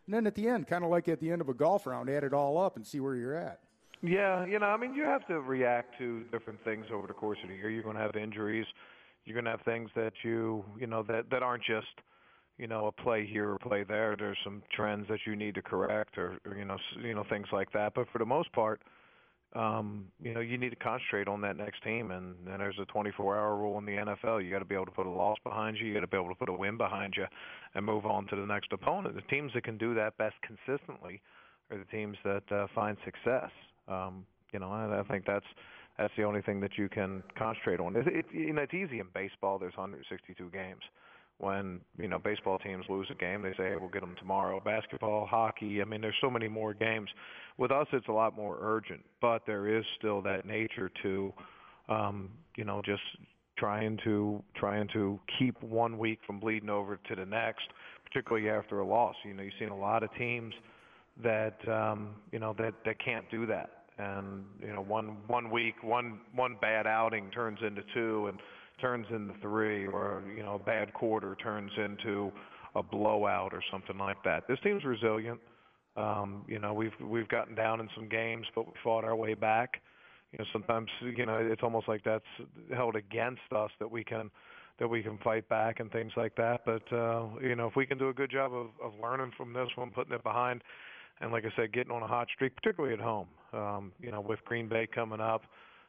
And then at the end, kind of like at the end of a golf round, add it all up and see where you're at. Yeah, I mean, you have to react to different things over the course of the year. You're going to have injuries. You're going to have things that that aren't just, a play here or play there. There's some trends that you need to correct or things like that. But for the most part, you need to concentrate on that next team. And there's a 24-hour rule in the NFL. You got to be able to put a loss behind you. You got to be able to put a win behind you and move on to the next opponent. The teams that can do that best consistently are the teams that find success. I think that's the only thing that you can concentrate on. It's easy in baseball. There's 162 games. When baseball teams lose a game, they say, hey, we'll get them tomorrow. Basketball, hockey, I mean, there's so many more games. With us, it's a lot more urgent, but there is still that nature to, just trying to keep 1 week from bleeding over to the next, particularly after a loss. You've seen a lot of teams that that can't do that, and one week, one bad outing turns into two, and turns into three, or a bad quarter turns into a blowout or something like that. This team's resilient. We've gotten down in some games, but we fought our way back. Sometimes it's almost like that's held against us that we can fight back and things like that. But if we can do a good job of learning from this one, putting it behind, and like I said, getting on a hot streak, particularly at home. With Green Bay coming up.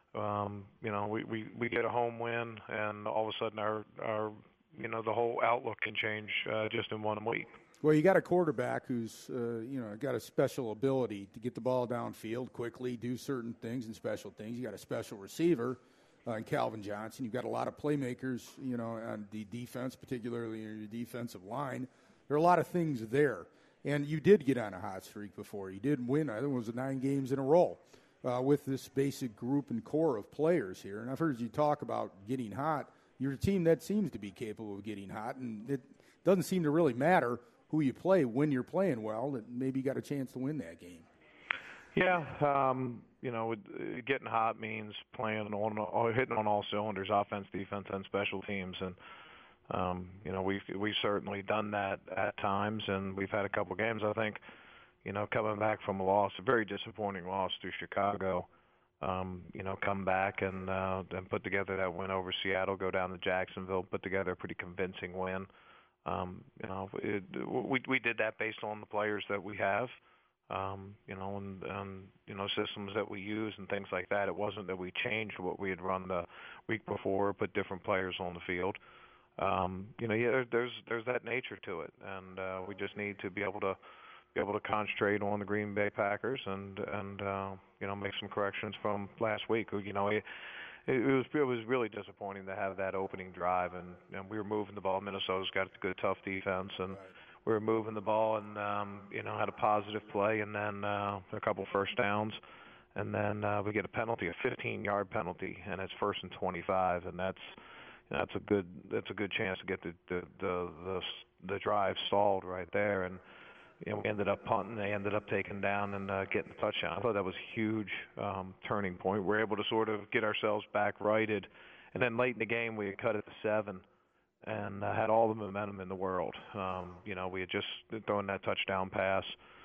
We get a home win, and all of a sudden our the whole outlook can change just in 1 week. Well, you got a quarterback who's got a special ability to get the ball downfield quickly, do certain things and special things. You got a special receiver in Calvin Johnson. You've got a lot of playmakers, on the defense, particularly in your defensive line. There are a lot of things there, and you did get on a hot streak before. You did win. I think it was 9 games in a row. With this basic group and core of players here. And I've heard you talk about getting hot. You're a team that seems to be capable of getting hot, and it doesn't seem to really matter who you play when you're playing well, that maybe you got a chance to win that game. Yeah, getting hot means playing on, hitting on all cylinders, offense, defense, and special teams. And, we've certainly done that at times, and we've had a couple games, I think, coming back from a loss, a very disappointing loss to Chicago, come back and put together that win over Seattle, go down to Jacksonville, put together a pretty convincing win. We did that based on the players that we have, and systems that we use and things like that. It wasn't that we changed what we had run the week before, put different players on the field. There's that nature to it, and we just need to be able to concentrate on the Green Bay Packers and make some corrections from last week. It was really disappointing to have that opening drive, and we were moving the ball. Minnesota's got a good, tough defense, and we were moving the ball and had a positive play, and then a couple first downs, and then we get a penalty, a 15-yard penalty, and it's 1st and 25, and that's a good chance to get the drive stalled right there, and we ended up punting. They ended up taking down and getting the touchdown. I thought that was a huge turning point. We were able to sort of get ourselves back righted. And then late in the game, we had cut it to 7 and had all the momentum in the world. We had just thrown that touchdown pass.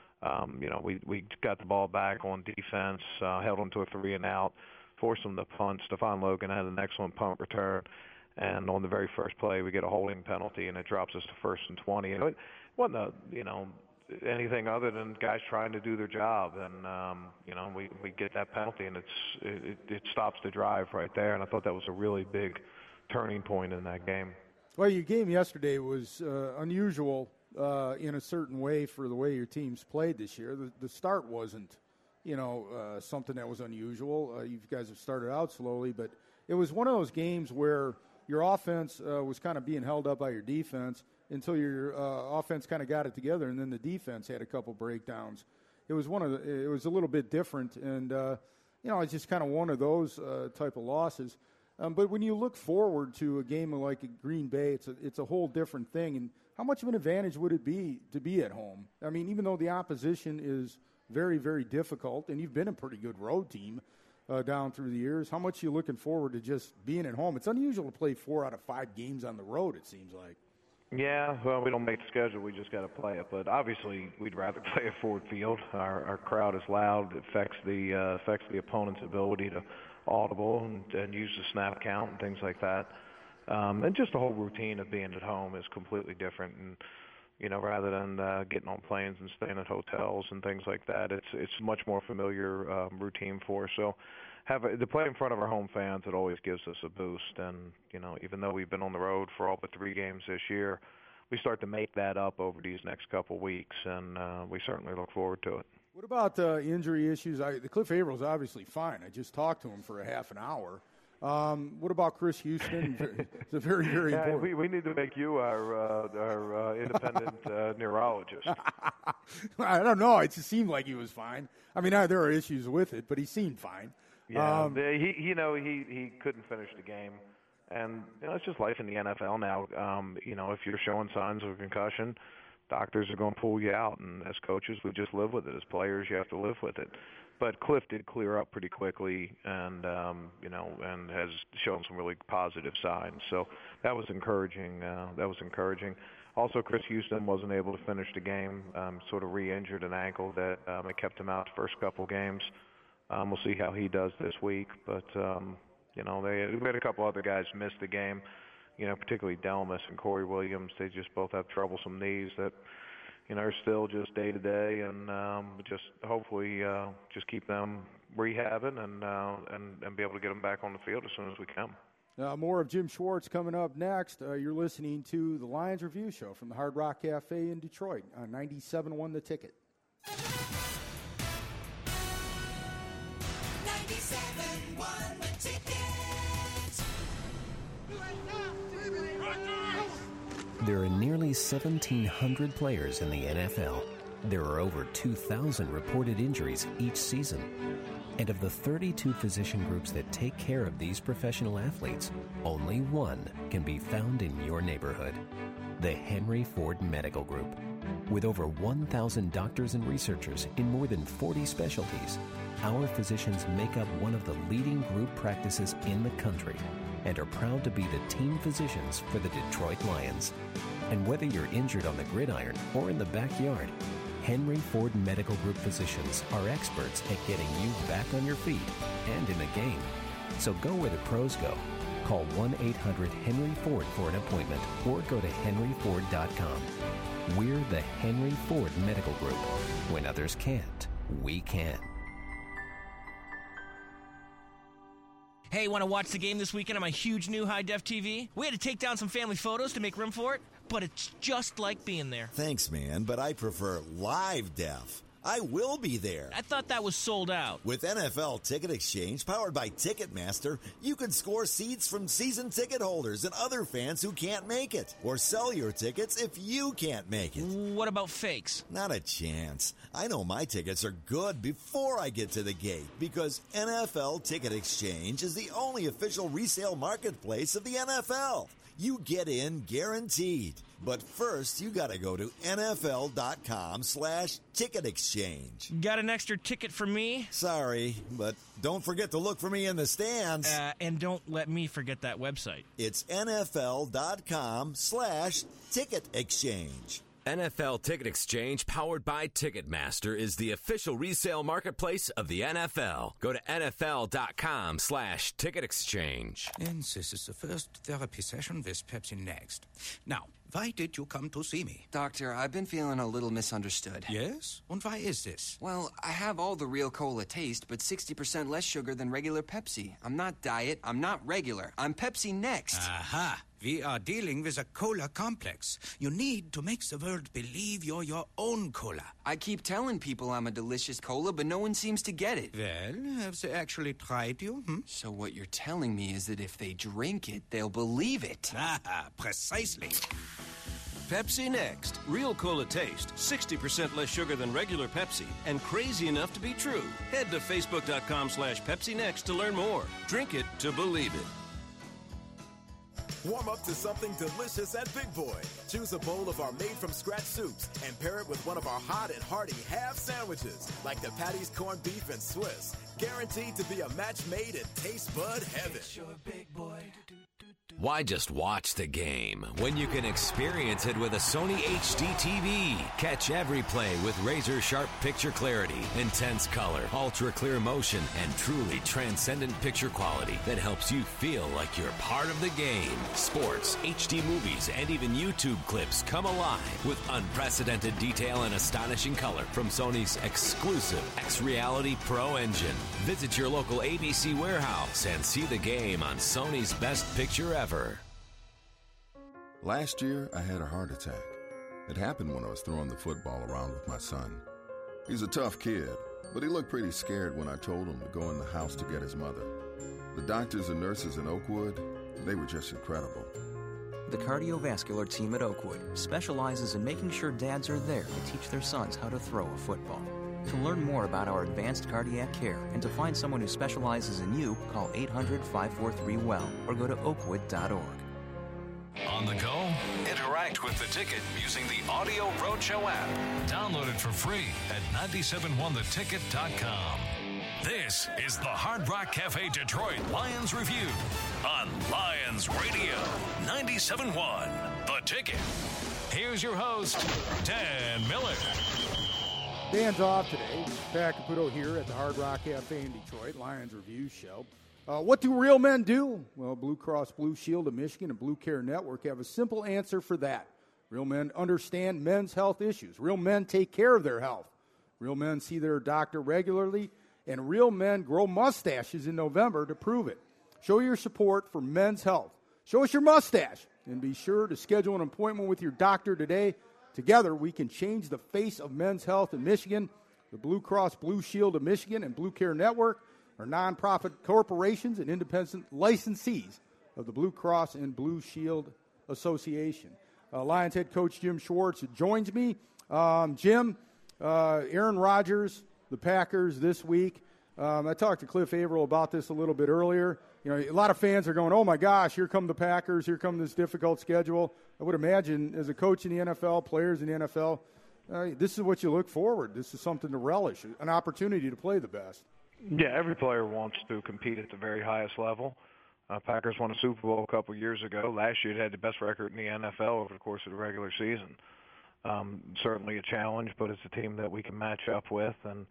We got the ball back on defense, held them to a 3-and-out, forced them to punt. Stephon Logan had an excellent punt return. And on the very first play, we get a holding penalty, and it drops us to 1st and 20. And it wasn't anything other than guys trying to do their job, and we get that penalty, and it stops the drive right there. And I thought that was a really big turning point in that game. Well, your game yesterday was unusual in a certain way for the way your teams played this year. The start wasn't, something that was unusual. You guys have started out slowly, but it was one of those games where your offense was kind of being held up by your defense until your offense kind of got it together, and then the defense had a couple breakdowns. It was it was a little bit different, and it's just kind of one of those type of losses. But when you look forward to a game like Green Bay, it's a whole different thing. And how much of an advantage would it be to be at home? I mean, even though the opposition is very, very difficult, and you've been a pretty good road team down through the years, how much are you looking forward to just being at home? It's unusual to play 4 out of 5 games on the road, it seems like. Yeah, well, we don't make the schedule. We just got to play it. But obviously, we'd rather play at Ford Field. Our crowd is loud. It affects the opponent's ability to audible and use the snap count and things like that. And just the whole routine of being at home is completely different. And rather than getting on planes and staying at hotels and things like that, it's much more familiar routine for us. So to play in front of our home fans, it always gives us a boost. And even though we've been on the road for all but 3 games this year, we start to make that up over these next couple weeks, and we certainly look forward to it. What about injury issues? Cliff Avrill's obviously fine. I just talked to him for a half an hour. What about Chris Houston? It's a very, very important. We need to make you our independent neurologist. I don't know. It just seemed like he was fine. I mean, there are issues with it, but he seemed fine. Yeah, he couldn't finish the game, and it's just life in the NFL now. If you're showing signs of a concussion, doctors are going to pull you out, and as coaches, we just live with it. As players, you have to live with it. But Cliff did clear up pretty quickly, and and has shown some really positive signs. So that was encouraging. Also, Chris Houston wasn't able to finish the game. Sort of re-injured an ankle that it kept him out the first couple games. We'll see how he does this week. But we had a couple other guys miss the game. Particularly Delmas and Corey Williams. They just both have troublesome knees that are still just day to day, and just hopefully just keep them rehabbing and be able to get them back on the field as soon as we can. More of Jim Schwartz coming up next. You're listening to the Lions Review Show from the Hard Rock Cafe in Detroit on 97.1 The Ticket. 97.1 The Ticket. There are nearly 1,700 players in the NFL. There are over 2,000 reported injuries each season. And of the 32 physician groups that take care of these professional athletes, only one can be found in your neighborhood: the Henry Ford Medical Group. With over 1,000 doctors and researchers in more than 40 specialties, our physicians make up one of the leading group practices in the country and are proud to be the team physicians for the Detroit Lions. And whether you're injured on the gridiron or in the backyard, Henry Ford Medical Group physicians are experts at getting you back on your feet and in a game. So go where the pros go. Call 1-800-HENRY-FORD for an appointment or go to henryford.com. We're the Henry Ford Medical Group. When others can't, we can. Hey, want to watch the game this weekend on my huge new high-def TV? We had to take down some family photos to make room for it, but it's just like being there. Thanks, man, but I prefer live def. I will be there. I thought that was sold out. With NFL Ticket Exchange, powered by Ticketmaster, you can score seats from season ticket holders and other fans who can't make it. Or sell your tickets if you can't make it. What about fakes? Not a chance. I know my tickets are good before I get to the gate, because NFL Ticket Exchange is the only official resale marketplace of the NFL. You get in guaranteed. But first, you got to go to NFL.com/ticket exchange. Got an extra ticket for me? Sorry, but don't forget to look for me in the stands. And don't let me forget that website. It's NFL.com/ticket exchange. NFL Ticket Exchange, powered by Ticketmaster, is the official resale marketplace of the NFL. Go to NFL.com/ticket exchange. And this is the first therapy session with Pepsi Next. Now, why did you come to see me? Doctor, I've been feeling a little misunderstood. Yes? And why is this? Well, I have all the real cola taste, but 60% less sugar than regular Pepsi. I'm not diet. I'm not regular. I'm Pepsi Next. Aha. We are dealing with a cola complex. You need to make the world believe you're your own cola. I keep telling people I'm a delicious cola, but no one seems to get it. Well, have they actually tried you? So what you're telling me is that if they drink it, they'll believe it. Ah, precisely. Pepsi Next. Real cola taste, 60% less sugar than regular Pepsi, and crazy enough to be true. Head to Facebook.com/Pepsi Next to learn more. Drink it to believe it. Warm up to something delicious at Big Boy. Choose a bowl of our made-from-scratch soups and pair it with one of our hot and hearty half sandwiches, like the Patty's corned beef and Swiss. Guaranteed to be a match made in taste bud heaven. It's your Big Boy. Why just watch the game when you can experience it with a Sony HD TV? Catch every play with razor-sharp picture clarity, intense color, ultra-clear motion, and truly transcendent picture quality that helps you feel like you're part of the game. Sports, HD movies, and even YouTube clips come alive with unprecedented detail and astonishing color from Sony's exclusive X-Reality Pro engine. Visit your local ABC warehouse and see the game on Sony's best picture ever. Last year, I had a heart attack. It happened when I was throwing the football around with my son. He's a tough kid, but he looked pretty scared when I told him to go in the house to get his mother. The doctors and nurses in Oakwood, they were just incredible. The cardiovascular team at Oakwood specializes in making sure dads are there to teach their sons how to throw a football. To learn more about our advanced cardiac care and to find someone who specializes in you, call 800-543-WELL or go to oakwood.org. On the go? Interact with the ticket using the Audio Roadshow app. Download it for free at 971theticket.com. This is the Hard Rock Cafe Detroit Lions Review on Lions Radio 97.1 The Ticket. Here's your host, Dan Miller. Dan's off today. Pat Caputo here at the Hard Rock Cafe in Detroit, Lions Review Show. What do real men do? Well, Blue Cross Blue Shield of Michigan and Blue Care Network have a simple answer for that. Real men understand men's health issues. Real men take care of their health. Real men see their doctor regularly, and real men grow mustaches in November to prove it. Show your support for men's health. Show us your mustache, and be sure to schedule an appointment with your doctor today. Together, we can change the face of men's health in Michigan. The Blue Cross Blue Shield of Michigan and Blue Care Network are nonprofit corporations and independent licensees of the Blue Cross and Blue Shield Association. Lions head coach Jim Schwartz joins me. Jim, Aaron Rodgers, the Packers this week. I talked to Cliff Averill about this a little bit earlier. You know, a lot of fans are going, oh, my gosh, here come the Packers, here come this difficult schedule. I would imagine as a coach in the NFL, players in the NFL, this is what you look forward. This is something to relish, an opportunity to play the best. Yeah, every player wants to compete at the very highest level. Packers won a Super Bowl a couple years ago. Last year, it had the best record in the NFL over the course of the regular season. Certainly a challenge, but it's a team that we can match up with. And,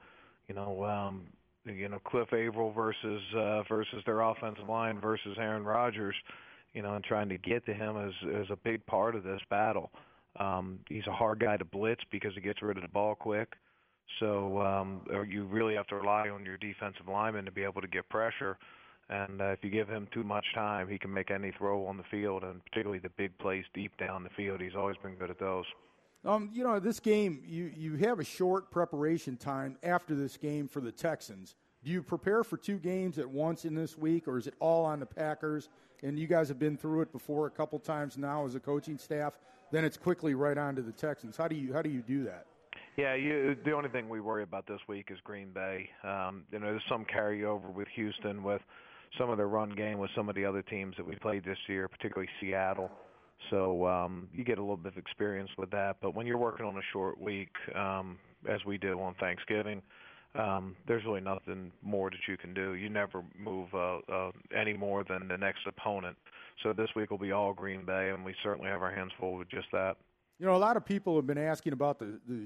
Cliff Averill versus their offensive line versus Aaron Rodgers, and trying to get to him is a big part of this battle. He's a hard guy to blitz because he gets rid of the ball quick. So you really have to rely on your defensive lineman to be able to get pressure. And if you give him too much time, he can make any throw on the field, and particularly the big plays deep down the field. He's always been good at those. This game, you have a short preparation time after this game for the Texans. Do you prepare for two games at once in this week, or is it all on the Packers? And you guys have been through it before a couple times now as a coaching staff. Then it's quickly right on to the Texans. How do you do that? Yeah, the only thing we worry about this week is Green Bay. There's some carryover with Houston, with some of their run game with some of the other teams that we played this year, particularly Seattle. So you get a little bit of experience with that. But when you're working on a short week, as we did on Thanksgiving, there's really nothing more that you can do. You never move any more than the next opponent. So this week will be all Green Bay, and we certainly have our hands full with just that. A lot of people have been asking about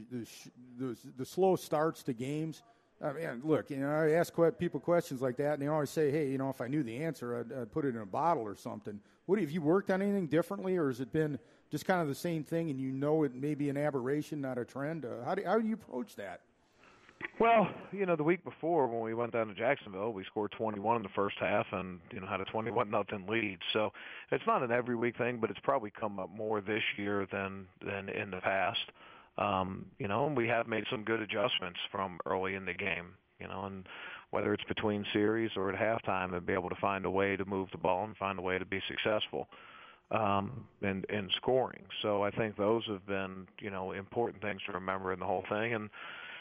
the slow starts to games. I mean, look, I ask people questions like that, and they always say, hey, if I knew the answer, I'd put it in a bottle or something. Have you worked on anything differently, or has it been just kind of the same thing, and it may be an aberration, not a trend? How do you approach that? Well, the week before when we went down to Jacksonville, we scored 21 in the first half and, had a 21-0 lead. So it's not an every week thing, but it's probably come up more this year than in the past. And we have made some good adjustments from early in the game, and whether it's between series or at halftime, and be able to find a way to move the ball and find a way to be successful in scoring. So I think those have been, important things to remember in the whole thing. And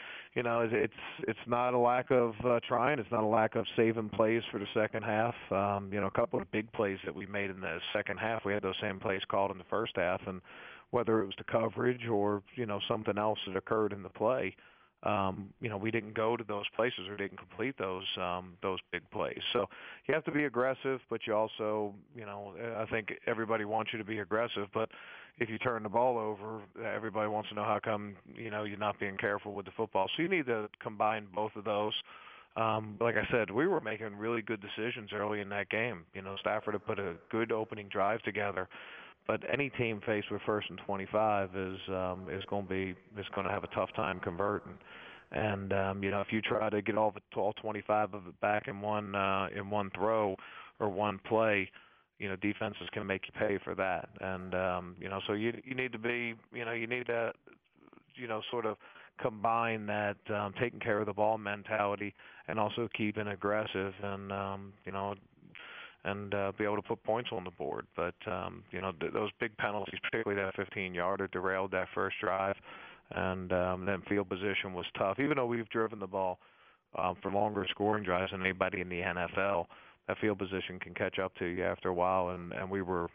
it's not a lack of trying. It's not a lack of saving plays for the second half. A couple of big plays that we made in the second half, we had those same plays called in the first half, and whether it was the coverage or something else that occurred in the play, we didn't go to those places or didn't complete those big plays. So you have to be aggressive, but you also, I think everybody wants you to be aggressive, but if you turn the ball over, everybody wants to know how come, you're not being careful with the football. So you need to combine both of those. Like I said, we were making really good decisions early in that game. Stafford had put a good opening drive together. But any team faced with 1st and 25 is going to have a tough time converting. And if you try to get all 25 of it back in one throw or one play, defenses can make you pay for that. And so you need to be you need to sort of combine that taking care of the ball mentality and also keeping aggressive and be able to put points on the board. But, those big penalties, particularly that 15-yarder, derailed that first drive, and then field position was tough. Even though we've driven the ball for longer scoring drives than anybody in the NFL, that field position can catch up to you after a while, and we were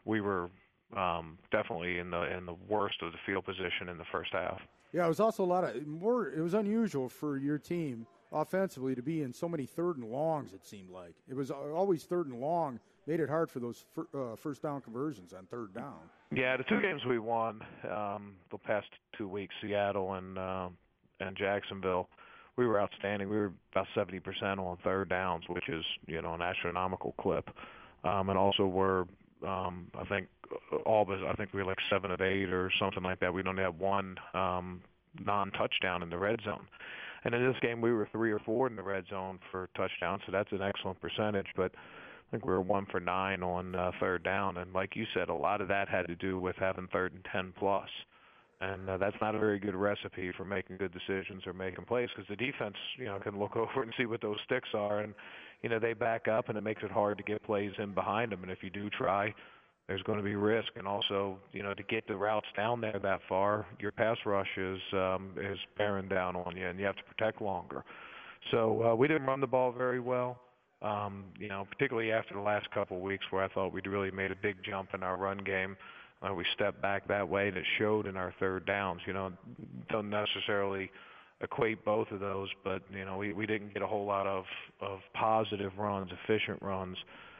definitely in the worst of the field position in the first half. Yeah, it was also it was unusual for your team offensively to be in so many 3rd and longs, it seemed like. It was always 3rd and long, made it hard for those first down conversions on 3rd down. Yeah, the 2 games we won the past 2 weeks, Seattle and Jacksonville, we were outstanding. We were about 70% on 3rd downs, which is, an astronomical clip. And also we're, I think we were like 7 of 8 or something like that. We only had one non-touchdown in the red zone. And in this game, we were 3 or 4 in the red zone for touchdowns, so that's an excellent percentage. But I think we were 1 for 9 on 3rd down. And like you said, a lot of that had to do with having 3rd and 10 plus. And that's not a very good recipe for making good decisions or making plays because the defense, can look over and see what those sticks are. And, they back up, and it makes it hard to get plays in behind them. And if you do try, there's going to be risk. And also, to get the routes down there that far, your pass rush is bearing down on you, and you have to protect longer. So we didn't run the ball very well, particularly after the last couple of weeks where I thought we'd really made a big jump in our run game. We stepped back that way, and it showed in our 3rd downs. Don't necessarily equate both of those, but, we didn't get a whole lot of positive runs, efficient runs.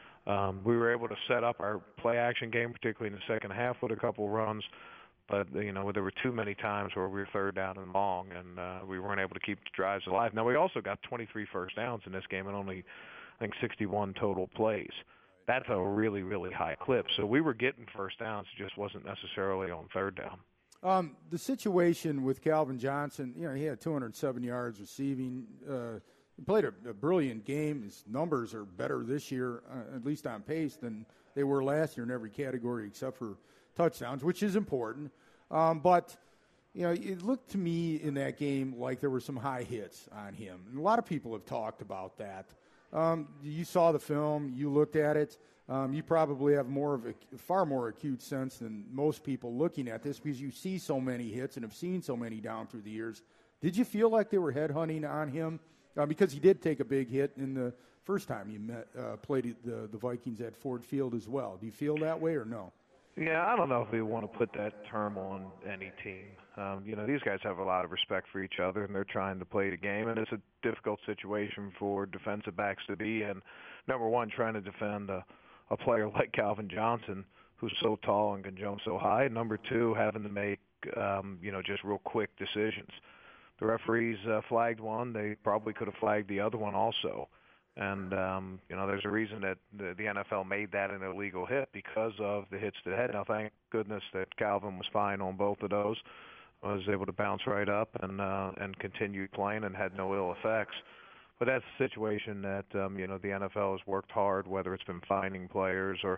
We were able to set up our play-action game, particularly in the second half, with a couple runs. But, there were too many times where we were 3rd down and long, and we weren't able to keep the drives alive. Now, we also got 23 first downs in this game and only, I think, 61 total plays. That's a really, really high clip. So we were getting first downs, it just wasn't necessarily on 3rd down. The situation with Calvin Johnson, he had 207 yards receiving. He played a brilliant game. His numbers are better this year, at least on pace, than they were last year in every category except for touchdowns, which is important. But, it looked to me in that game like there were some high hits on him. And a lot of people have talked about that. You saw the film. You looked at it. You probably have far more acute sense than most people looking at this because you see so many hits and have seen so many down through the years. Did you feel like they were headhunting on him? Because he did take a big hit in the first time you played the Vikings at Ford Field as well. Do you feel that way or no? Yeah, I don't know if we want to put that term on any team. These guys have a lot of respect for each other, and they're trying to play the game, and it's a difficult situation for defensive backs to be in. Number one, trying to defend a player like Calvin Johnson, who's so tall and can jump so high. And number two, having to make, just real quick decisions. The referees flagged one. They probably could have flagged the other one also. And, there's a reason that the NFL made that an illegal hit because of the hits to the head. Now, thank goodness that Calvin was fine on both of those, was able to bounce right up and continued playing and had no ill effects. But that's a situation that, the NFL has worked hard, whether it's been fining players or,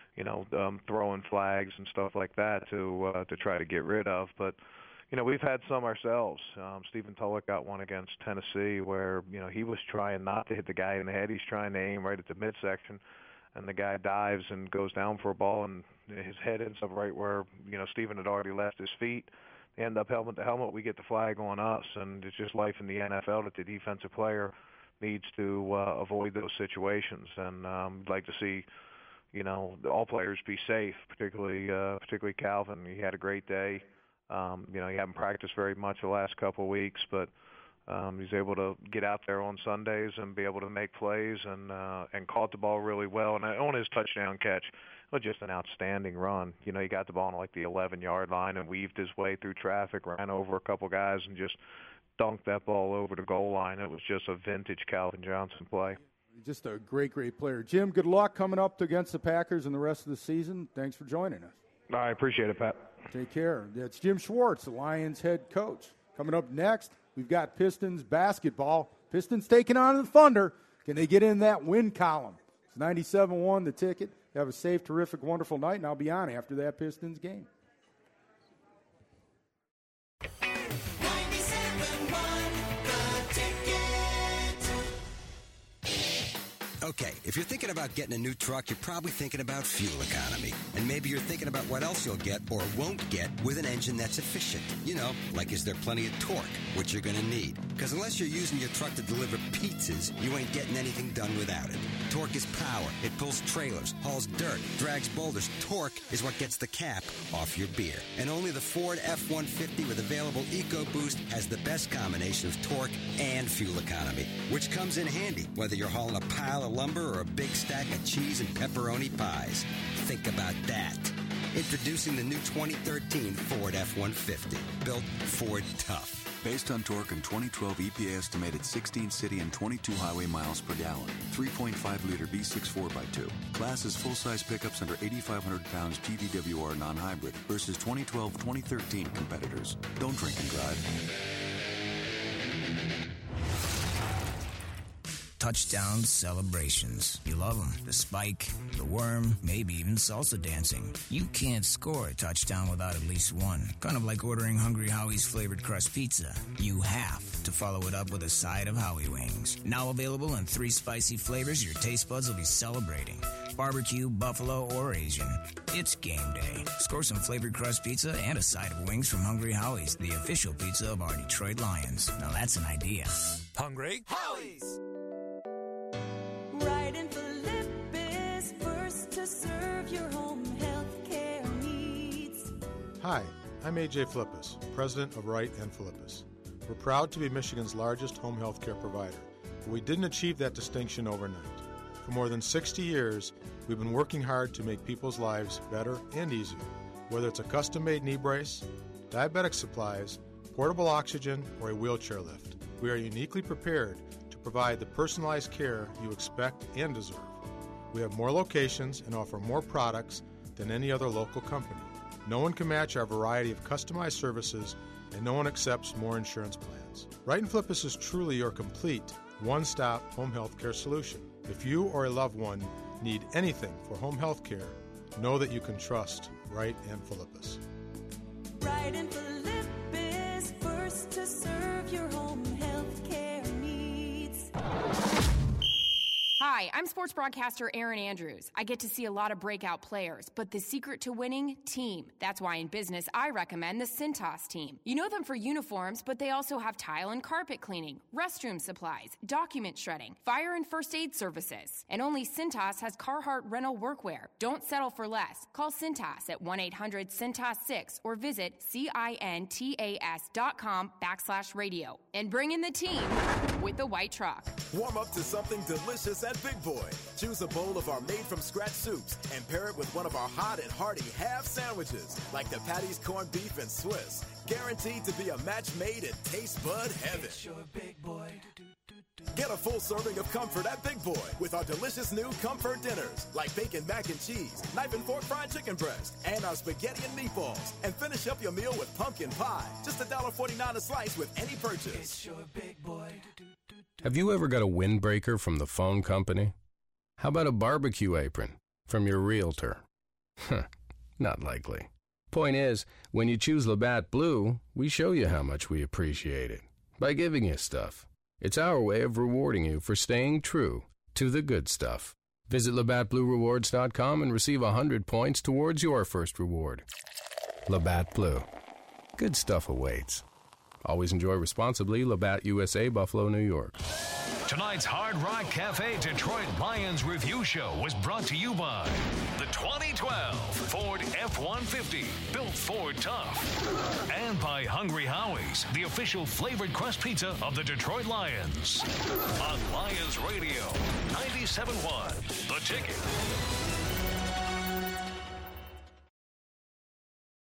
throwing flags and stuff like that to try to get rid of. But, we've had some ourselves. Stephen Tulloch got one against Tennessee where, he was trying not to hit the guy in the head. He's trying to aim right at the midsection, and the guy dives and goes down for a ball, and his head ends up right where, Stephen had already left his feet. They end up helmet to helmet. We get the flag on us, and it's just life in the NFL that the defensive player needs to avoid those situations. And I'd like to see, all players be safe, particularly Calvin. He had a great day. He hadn't practiced very much the last couple of weeks, but He's able to get out there on Sundays and be able to make plays and caught the ball really well. And on his touchdown catch, it was just an outstanding run. You know, he got the ball on like the 11-yard line and weaved his way through traffic, ran over a couple guys, and just dunked that ball over the goal line. It was just a vintage Calvin Johnson play. Just a great player. Jim, good luck coming up against the Packers and the rest of the season. Thanks for joining us. I appreciate it, Pat. Take care. That's Jim Schwartz, the Lions head coach. Coming up next, we've got Pistons basketball. Pistons taking on the Thunder. Can they get in that win column? It's 97-1 the ticket. Have a safe, terrific, wonderful night, and I'll be on after that Pistons game. Okay, if you're thinking about getting a new truck, you're probably thinking about fuel economy. And maybe you're thinking about what else you'll get or won't get with an engine that's efficient. You know, like is there plenty of torque, which you're going to need. Because unless you're using your truck to deliver pizzas, you ain't getting anything done without it. Torque is power. It pulls trailers, hauls dirt, drags boulders. Torque is what gets the cap off your beer. And only the Ford F-150 with available EcoBoost has the best combination of torque and fuel economy, which comes in handy whether you're hauling a pile of lumber or a big stack of cheese and pepperoni pies. Think about that. Introducing the new 2013 Ford F-150. Built Ford tough. Based on torque and 2012 EPA estimated 16 city and 22 highway miles per gallon. 3.5-liter V6 4x2. Class is full-size pickups under 8,500 pounds PVWR non-hybrid versus 2012-2013 competitors. Don't drink and drive. Touchdown celebrations. You love them. The spike, the worm, maybe even salsa dancing. You can't score a touchdown without at least one. Kind of like ordering Hungry Howie's flavored crust pizza. You have to follow it up with a side of Howie wings. Now available in 3 spicy flavors your taste buds will be celebrating. Barbecue, buffalo, or Asian. It's game day. Score some flavored crust pizza and a side of wings from Hungry Howie's, the official pizza of our Detroit Lions. Now that's an idea. Hungry Howie's. Wright and Philipp is first to serve your home health care needs. Hi, I'm AJ Flippus, president of Wright and Philippus. We're proud to be Michigan's largest home health care provider, but we didn't achieve that distinction overnight. For more than 60 years, we've been working hard to make people's lives better and easier. Whether it's a custom-made knee brace, diabetic supplies, portable oxygen, or a wheelchair lift, we are uniquely prepared to provide the personalized care you expect and deserve. We have more locations and offer more products than any other local company. No one can match our variety of customized services, and no one accepts more insurance plans. Wright and Philippus is truly your complete one-stop home health care solution. If you or a loved one need anything for home health care, know that you can trust Wright and Philippus. Wright and Philipp is first to serve your home health care needs. Hi, I'm sports broadcaster Erin Andrews. I get to see a lot of breakout players, but the secret to winning? Team. That's why in business, I recommend the Cintas team. You know them for uniforms, but they also have tile and carpet cleaning, restroom supplies, document shredding, fire and first aid services. And only Cintas has Carhartt rental workwear. Don't settle for less. Call Cintas at 1-800-CINTAS6 or visit CINTAS.com/radio. And bring in the team with the white truck. Warm up to something delicious at Big Boy. Choose a bowl of our made-from-scratch soups and pair it with one of our hot and hearty half sandwiches, like the Patty's corned beef and Swiss. Guaranteed to be a match made in taste bud heaven. It's your Big Boy. Get a full serving of comfort at Big Boy with our delicious new comfort dinners, like bacon mac and cheese, knife and fork fried chicken breast, and our spaghetti and meatballs. And finish up your meal with pumpkin pie. Just $1.49 a slice with any purchase. It's your Big Boy. Have you ever got a windbreaker from the phone company? How about a barbecue apron from your realtor? Not likely. Point is, when you choose Labatt Blue, we show you how much we appreciate it by giving you stuff. It's our way of rewarding you for staying true to the good stuff. Visit LabattBlueRewards.com and receive 100 points towards your first reward. Labatt Blue. Good stuff awaits. Always enjoy responsibly. Labatt USA, Buffalo, New York. Tonight's Hard Rock Cafe Detroit Lions review show was brought to you by the 2012 Ford F-150, built Ford tough, and by Hungry Howie's, the official flavored crust pizza of the Detroit Lions. On Lions Radio, 97.1, The Ticket.